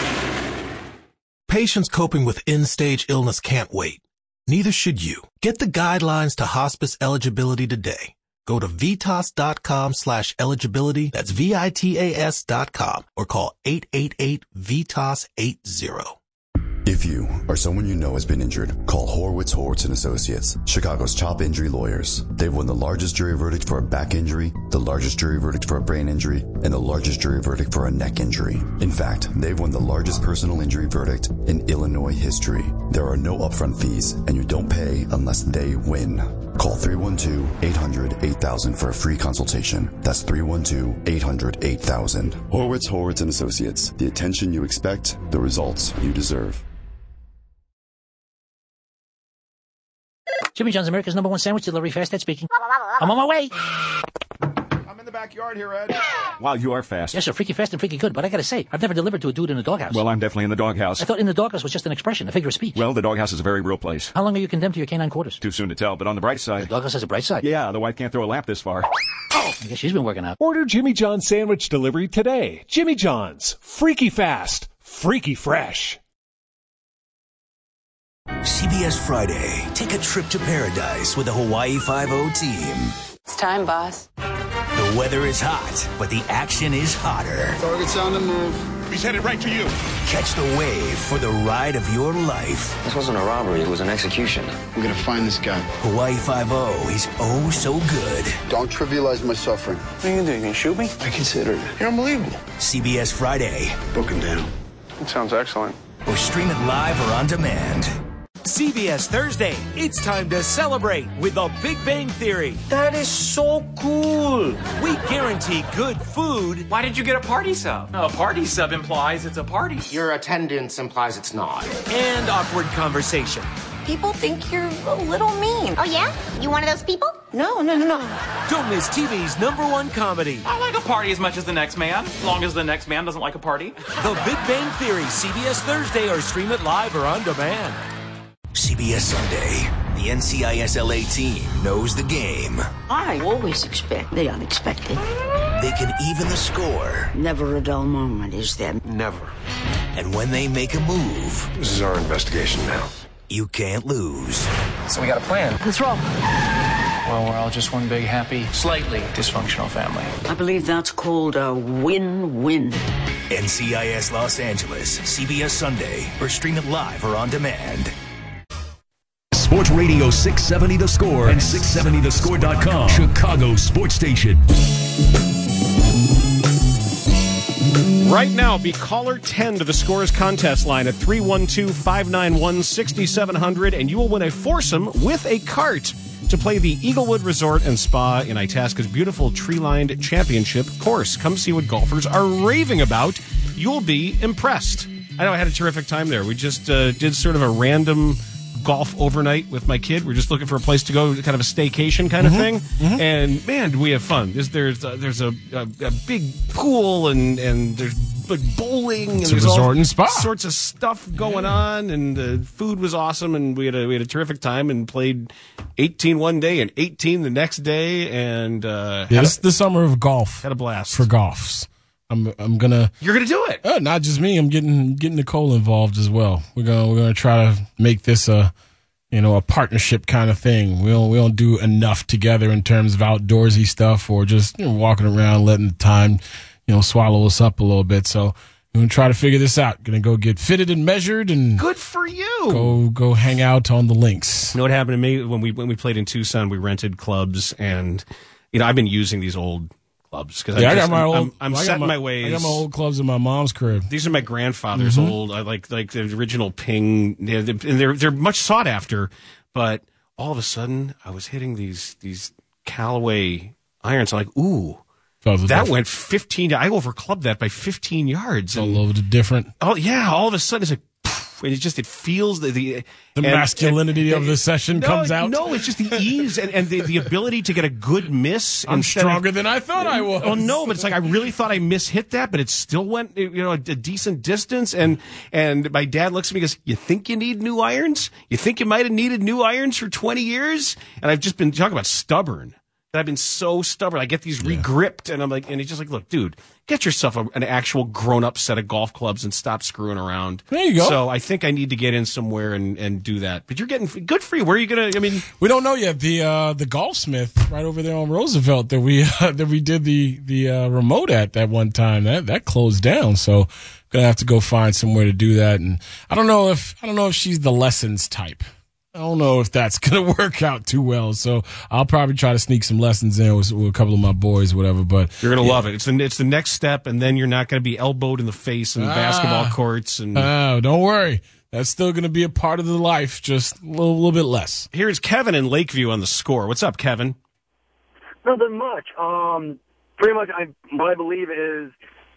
Patients coping with end-stage illness can't wait. Neither should you. Get the guidelines to hospice eligibility today. Go to VITAS.com/eligibility. That's VITAS.com or call 888-VITAS-80. If you or someone you know has been injured, call Horwitz & Associates, Chicago's top injury lawyers. They've won the largest jury verdict for a back injury, the largest jury verdict for a brain injury, and the largest jury verdict for a neck injury. In fact, they've won the largest personal injury verdict in Illinois history. There are no upfront fees, and you don't pay unless they win. Call 312-800-8000 for a free consultation. That's 312-800-8000. Horwitz & Associates. The attention you expect, the results you deserve. Jimmy John's, America's #1 sandwich delivery, fast Ed speaking. I'm on my way. I'm in the backyard here, Ed. Wow, you are fast. Yes, sir. Freaky fast and freaky good. But I gotta say, I've never delivered to a dude in a doghouse. Well, I'm definitely in the doghouse. I thought in the doghouse was just an expression, a figure of speech. Well, the doghouse is a very real place. How long are you condemned to your canine quarters? Too soon to tell, but on the bright side... The doghouse has a bright side? Yeah, the wife can't throw a lamp this far. Oh, I guess she's been working out. Order Jimmy John's sandwich delivery today. Jimmy John's. Freaky fast. Freaky fresh. CBS Friday. Take a trip to paradise with the Hawaii Five-0 team. It's time, boss. The weather is hot, but the action is hotter. Target's on the move. He's headed right to you. Catch the wave for the ride of your life. This wasn't a robbery, it was an execution. I'm gonna find this guy. Hawaii Five-0 is oh so good. Don't trivialize my suffering. What are you gonna do? You gonna shoot me? I considered it. You're unbelievable. CBS Friday. Book him down. It sounds excellent. Or stream it live or on demand. CBS Thursday, it's time to celebrate with The Big Bang Theory. That is so cool. We guarantee good food. Why did you get a party sub? A party sub implies it's a party. Your attendance implies it's not. And awkward conversation. People think you're a little mean. Oh, yeah? You one of those people? No. Don't miss TV's #1 comedy. I like a party as much as the next man, as long as the next man doesn't like a party. The Big Bang Theory, CBS Thursday, or stream it live or on demand. CBS Sunday. The NCIS LA team knows the game. I always expect the unexpected. They can even the score. Never a dull moment, is there? Never. And when they make a move... This is our investigation now. You can't lose. So we got a plan. What's wrong? Well, we're all just one big, happy, slightly dysfunctional family. I believe that's called a win-win. NCIS Los Angeles, CBS Sunday, or stream it live or on demand. Sports Radio 670 The Score and 670thescore.com. Chicago Sports Station. Right now, be caller 10 to the Scores contest line at 312-591-6700, and you will win a foursome with a cart to play the Eaglewood Resort and Spa in Itasca's beautiful tree-lined championship course. Come see what golfers are raving about. You'll be impressed. I know I had a terrific time there. We just did sort of a random golf overnight with my kid. We're just looking for a place to go, kind of a staycation kind of thing. And man, do we have fun. There's a big pool and there's bowling and it's there's a resort all and spa. sorts of stuff going on, and the food was awesome, and we had a terrific time and played 18 one day and 18 the next day, and this is the summer of golf. Had a blast for golfs. I'm gonna. You're gonna do it. Not just me. I'm getting Nicole involved as well. We're gonna try to make this a partnership kind of thing. We don't do enough together in terms of outdoorsy stuff or just walking around letting the time swallow us up a little bit. So we're gonna try to figure this out. Gonna go get fitted and measured and good for you. Go hang out on the links. You know what happened to me when we played in Tucson? We rented clubs, and I've been using these old clubs because I'm set in my ways. I got my old clubs in my mom's crib. These are my grandfather's old. I like the original Ping, and they're much sought after. But all of a sudden, I was hitting these Callaway irons. I'm like, ooh, that went 15. I overclubbed that by 15 yards. A little bit different. Oh yeah! All of a sudden, it's like. And it feels the masculinity of the session comes out. No, it's just the ease and the ability to get a good miss. I'm stronger than I thought I was. Oh no, but it's like I really thought I mishit that, but it still went a decent distance. And my dad looks at me and goes, "You think you need new irons? You think you might have needed new irons for 20 years?" And I've just been talking about stubborn. I've been so stubborn. I get these regripped, and I'm like, and he's just like, "Look, dude, get yourself an actual grown-up set of golf clubs and stop screwing around." There you go. So I think I need to get in somewhere and do that. But you're getting good for you. Where are you gonna? I mean, we don't know yet. The Golfsmith right over there on Roosevelt that we did the remote at that one time that closed down. So gonna have to go find somewhere to do that. And I don't know if she's the lessons type. I don't know if that's going to work out too well, so I'll probably try to sneak some lessons in with a couple of my boys, whatever. But you're going to love it. It's the next step, and then you're not going to be elbowed in the face in basketball courts. And don't worry, that's still going to be a part of the life, just a little bit less. Here's Kevin in Lakeview on the Score. What's up, Kevin? Nothing much. Pretty much, what I believe is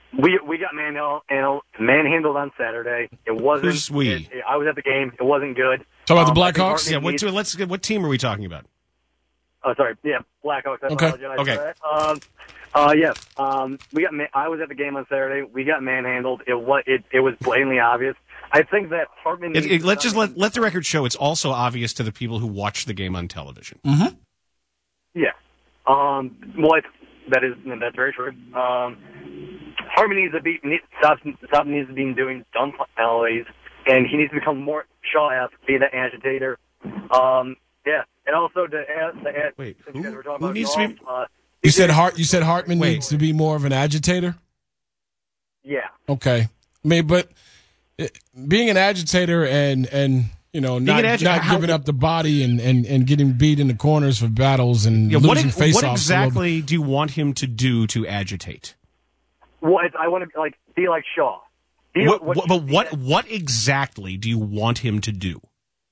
we got manhandled on Saturday. It wasn't. Who's we? I was at the game. It wasn't good. Talk about the Blackhawks? Yeah, what team are we talking about? Oh, sorry. Yeah, Blackhawks. I apologize Okay. for that. Yes. I was at the game on Saturday. We got manhandled. It was blatantly obvious. I think that Hartman. Let the record show it's also obvious to the people who watch the game on television. Mm-hmm. Yeah. That's very true. Hartman needs to be doing dumb penalties, and he needs to become more Shaw-esque, be the agitator. Yeah, and also to add. Wait, who needs to be? You said Hartman needs to be more of an agitator? Yeah. Okay. I mean, but being an agitator and not giving up the body and getting beat in the corners for battles and losing face-offs. What exactly do you want him to do to agitate? I want to be like Shaw. What exactly do you want him to do?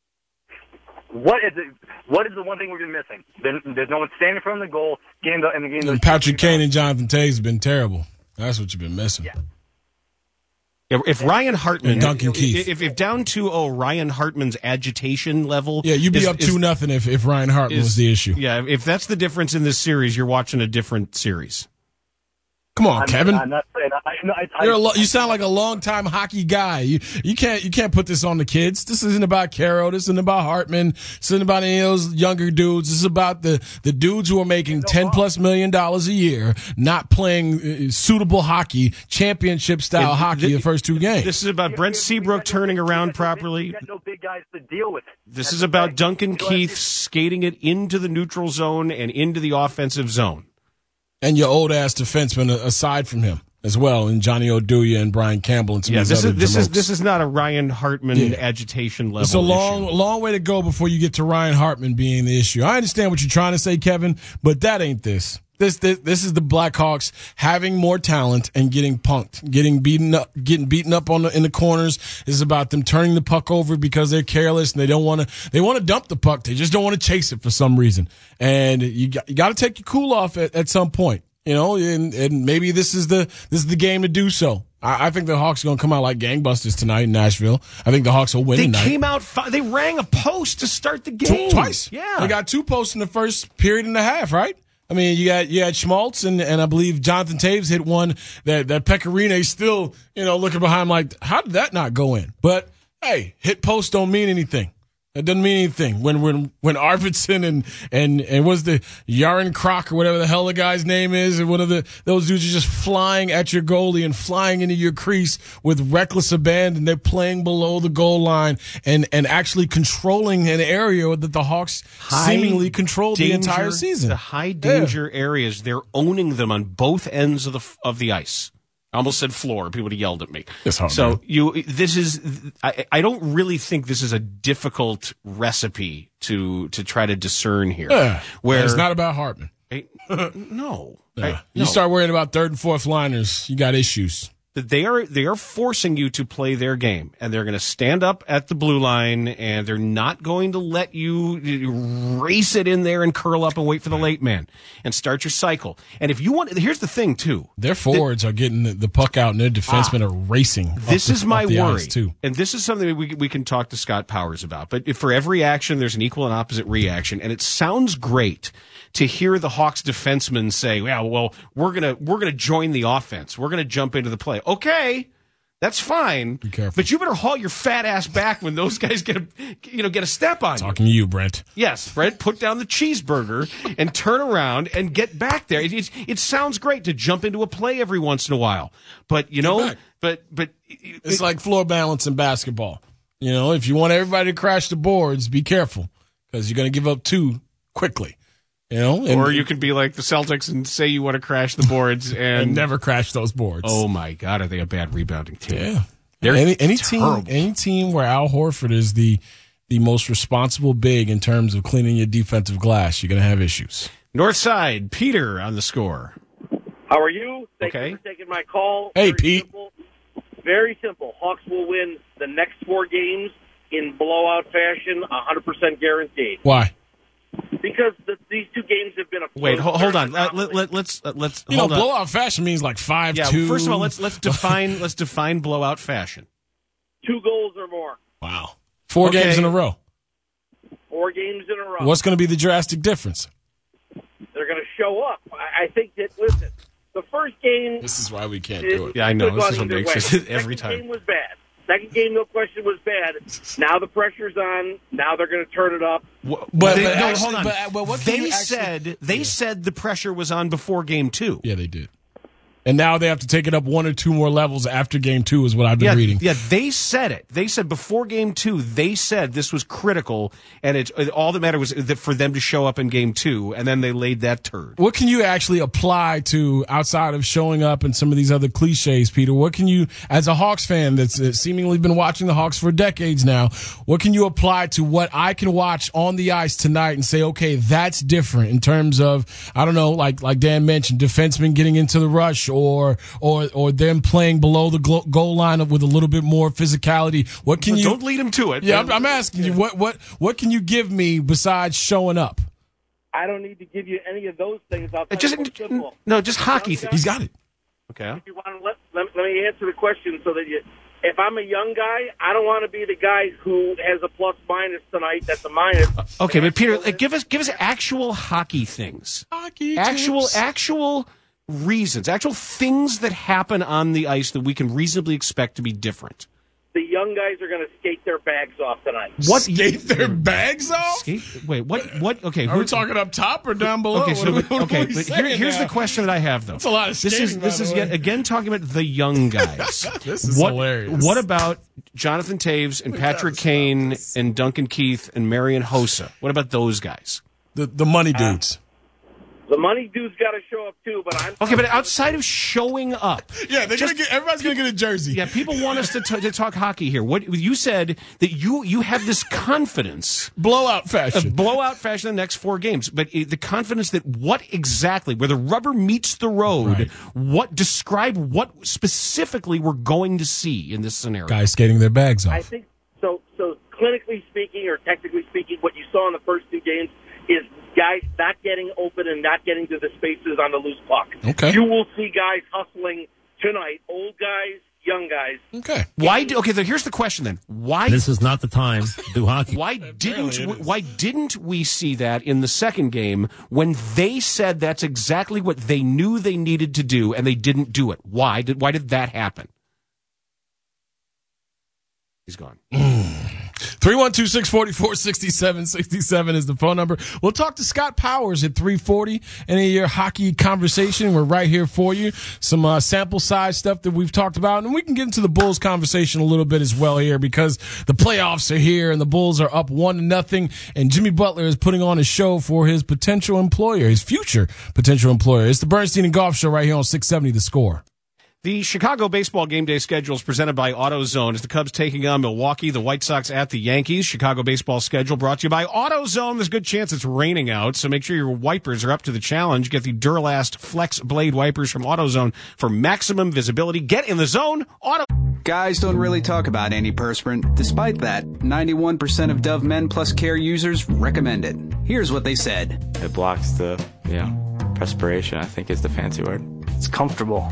What is the one thing we've been missing? There's no one standing in front of the goal. And Patrick Kane and Jonathan Toews have been terrible. That's what you've been missing. Yeah. If Ryan Hartman, and Duncan Keith, if down 2-0, Ryan Hartman's agitation level, you'd be up 2-0 if Ryan Hartman was the issue. Yeah, if that's the difference in this series, you're watching a different series. Come on, Kevin. I'm not saying. You sound like a longtime hockey guy. You can't put this on the kids. This isn't about Caro. This isn't about Hartman. This isn't about any of those younger dudes. This is about the dudes who are making $10+ million a year, not playing suitable hockey, championship style hockey the first two games. This is about Brent Seabrook turning around properly. You got no big guys to deal with it. This is about Duncan Keith skating it into the neutral zone and into the offensive zone. And your old-ass defenseman aside from him as well, and Johnny Oduya and Brian Campbell and some of these other this is not a Ryan Hartman agitation level. It's a long way to go before you get to Ryan Hartman being the issue. I understand what you're trying to say, Kevin, but that ain't this. This is the Blackhawks having more talent and getting punked, getting beaten up in the corners. This is about them turning the puck over because they're careless and they want to dump the puck. They just don't want to chase it for some reason. And you got to take your cool off at some point, and maybe this is the game to do so. I think the Hawks are going to come out like gangbusters tonight in Nashville. I think the Hawks will win tonight. They came out, they rang a post to start the game. Twice. Yeah. They got 2 posts in the first period and a half, right? I mean, you had Schmaltz and I believe Jonathan Toews hit one that Pecorine still, looking behind him like, how did that not go in? But hey, hit posts don't mean anything. It doesn't mean anything when Arvidsson and what's the Yaron Krok or whatever the hell the guy's name is, and those dudes are just flying at your goalie and flying into your crease with reckless abandon. They're playing below the goal line and actually controlling an area that the Hawks seemingly controlled the entire season. The high danger areas, they're owning them on both ends of the ice. I almost said floor. People would have yelled at me. So I don't really think this is a difficult recipe to try to discern here. Where it's not about Hartman. No. You start worrying about third and fourth liners, you got issues. They are forcing you to play their game, and they're going to stand up at the blue line, and they're not going to let you race it in there and curl up and wait for the late man and start your cycle. And if you want, here's the thing too: their forwards are getting the puck out, and their defensemen are racing. This is my worry too, and this is something we can talk to Scott Powers about. But for every action, there's an equal and opposite reaction, and it sounds great to hear the Hawks defensemen say, "Yeah, well, we're gonna join the offense. We're gonna jump into the play." Okay, that's fine. Be careful. But you better haul your fat ass back when those guys get a step on you. Talking to you, Brent. Yes, Brent, put down the cheeseburger and turn around and get back there. It sounds great to jump into a play every once in a while, but it's like floor balance in basketball. If you want everybody to crash the boards, be careful because you're going to give up 2 quickly. Or you could be like the Celtics and say you want to crash the boards and never crash those boards. Oh my God, are they a bad rebounding team? Yeah, they're any team where Al Horford is the most responsible big in terms of cleaning your defensive glass, you're going to have issues. North Side, Peter on the score. How are you? Thank you for taking my call. Hey, Pete. Simple. Very simple. Hawks will win the next 4 games in blowout fashion, 100% guaranteed. Why? Because these 2 games have been a wait. Hold on. Let's hold on. Blowout fashion means like 5-2. Yeah. First of all, let's define blowout fashion. 2 goals or more. Wow. 4 games in a row. 4 games in a row. What's going to be the drastic difference? show up. I think that, listen, the first game... This is why we can't do it. Yeah, I know. This This is what makes it every time. Second game was bad. Second game, no question, was bad. Now the pressure's on. Now they're going to turn it up. Hold on. what can you They said the pressure was on before game 2. Yeah, they did. And now they have to take it up 1 or 2 more levels after game 2 is what I've been reading. Yeah, they said it. They said before game 2, they said this was critical, and all that mattered was that for them to show up in game 2, and then they laid that turd. What can you actually apply to outside of showing up and some of these other cliches, Peter? What can you, as a Hawks fan that's seemingly been watching the Hawks for decades now, what can you apply to what I can watch on the ice tonight and say, okay, that's different in terms of, I don't know, like Dan mentioned, defensemen getting into the rush or them playing below the goal line with a little bit more physicality. What can you? Don't lead them to it. Yeah, I'm asking you. What can you give me besides showing up? I don't need to give you any of those things. Just hockey. He's got it. Okay. If you want to let me answer the question so that if I'm a young guy, I don't want to be the guy who has a plus minus tonight. That's a minus. Okay, but Peter, give us actual hockey things. Actual reasons, actual things that happen on the ice that we can reasonably expect to be different. The young guys are going to skate their bags off tonight. What? Skate their bags off? Wait, what? Okay, are we talking up top or down below? Okay, but here's the question that I have, though. That's a lot of skating. This is yet again talking about the young guys. This is hilarious. What about Jonathan Taves and Patrick Kane and Duncan Keith and Marian Hossa? What about those guys? The money dudes. The money dude's got to show up too, but but outside of showing up, yeah, everybody's gonna get a jersey. Yeah, people want us to talk hockey here. What you said that you have this confidence, blowout fashion, the next 4 games, but the confidence that what exactly where the rubber meets the road, right. Describe what specifically we're going to see in this scenario. Guys skating their bags off. I think so. So clinically speaking, or technically speaking, what you saw in the first 2 games is guys not getting open and not getting to the spaces on the loose puck. Okay. You will see guys hustling tonight, old guys, young guys. Okay. Here's the question then. Why this is not the time to do hockey? Why didn't we see that in the second game when they said that's exactly what they knew they needed to do and they didn't do it? Why did that happen? He's gone. 312-644-6767 is the phone number. We'll talk to Scott Powers at 3:40. Any of your hockey conversation, we're right here for you. Some sample size stuff that we've talked about, and we can get into the Bulls conversation a little bit as well here because the playoffs are here and the Bulls are up 1-0, and Jimmy Butler is putting on a show for his potential employer, his future potential employer. It's the Bernstein and Golf Show right here on 670 The Score. The Chicago baseball game day schedule is presented by AutoZone. As the Cubs taking on Milwaukee, the White Sox at the Yankees. Chicago baseball schedule brought to you by AutoZone. There's a good chance it's raining out, so make sure your wipers are up to the challenge. Get the Duralast Flex Blade wipers from AutoZone for maximum visibility. Get in the zone. Guys don't really talk about antiperspirant. Despite that, 91% of Dove Men Plus Care users recommend it. Here's what they said. It blocks the, perspiration, I think is the fancy word. It's comfortable.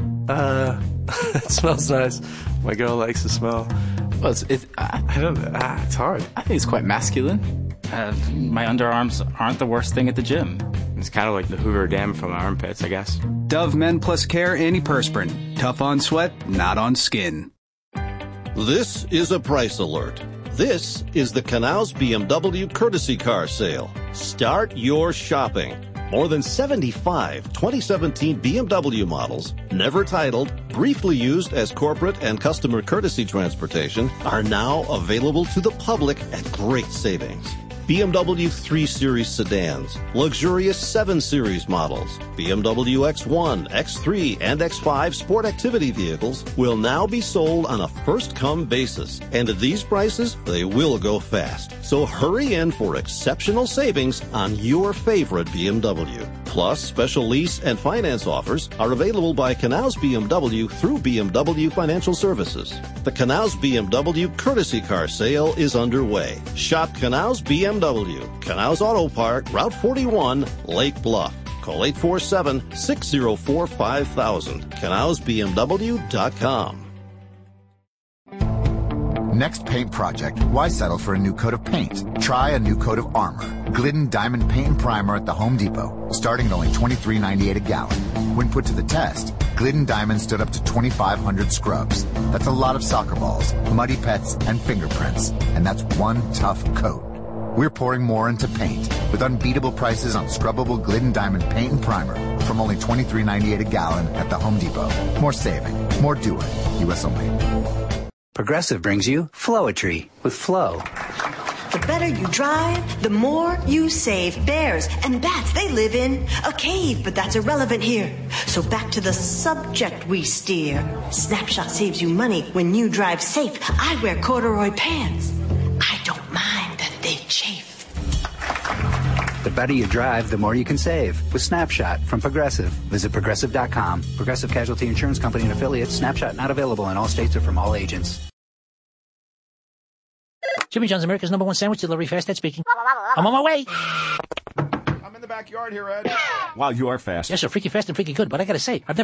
It smells nice. My girl likes the smell. Well, it's hard. I think it's quite masculine. My underarms aren't the worst thing at the gym. It's kind of like the Hoover Dam from my armpits, I guess. Dove Men Plus Care Antiperspirant. Tough on sweat, not on skin. This is a price alert. This is the Canals BMW Courtesy Car Sale. Start your shopping. More than 75 2017 BMW models, never titled, briefly used as corporate and customer courtesy transportation, are now available to the public at great savings. BMW 3 Series sedans, luxurious 7 Series models, BMW X1, X3, and X5 sport activity vehicles will now be sold on a first-come basis. And at these prices, they will go fast. So hurry in for exceptional savings on your favorite BMW. Plus, special lease and finance offers are available by Canals BMW through BMW Financial Services. The Canals BMW Courtesy Car Sale is underway. Shop Canals BMW, Canals Auto Park, Route 41, Lake Bluff. Call 847-604-5000. CanalsBMW.com. Next paint project, why settle for a new coat of paint? Try a new coat of armor. Glidden Diamond Paint and Primer at the Home Depot, starting at only $23.98 a gallon. When put to the test, Glidden Diamond stood up to 2,500 scrubs. That's a lot of soccer balls, muddy pets, and fingerprints. And that's one tough coat. We're pouring more into paint with unbeatable prices on scrubbable Glidden Diamond Paint and Primer from only $23.98 a gallon at the Home Depot. More saving, more doing. U.S. only. Progressive brings you Flowetry with Flow. The better you drive, the more you save. Bears and bats, they live in a cave, but that's irrelevant here. So back to the subject we steer. Snapshot saves you money when you drive safe. I wear corduroy pants. I don't mind that they chafe. The better you drive, the more you can save with Snapshot from Progressive. Visit Progressive.com. Progressive Casualty Insurance Company and Affiliates. Snapshot not available in all states or from all agents. Jimmy John's, America's #1 sandwich delivery, fast Ed speaking. I'm on my way. I'm in the backyard here, Ed. Wow, you are fast. Yes, sir, freaky fast and freaky good, but I gotta say, I've never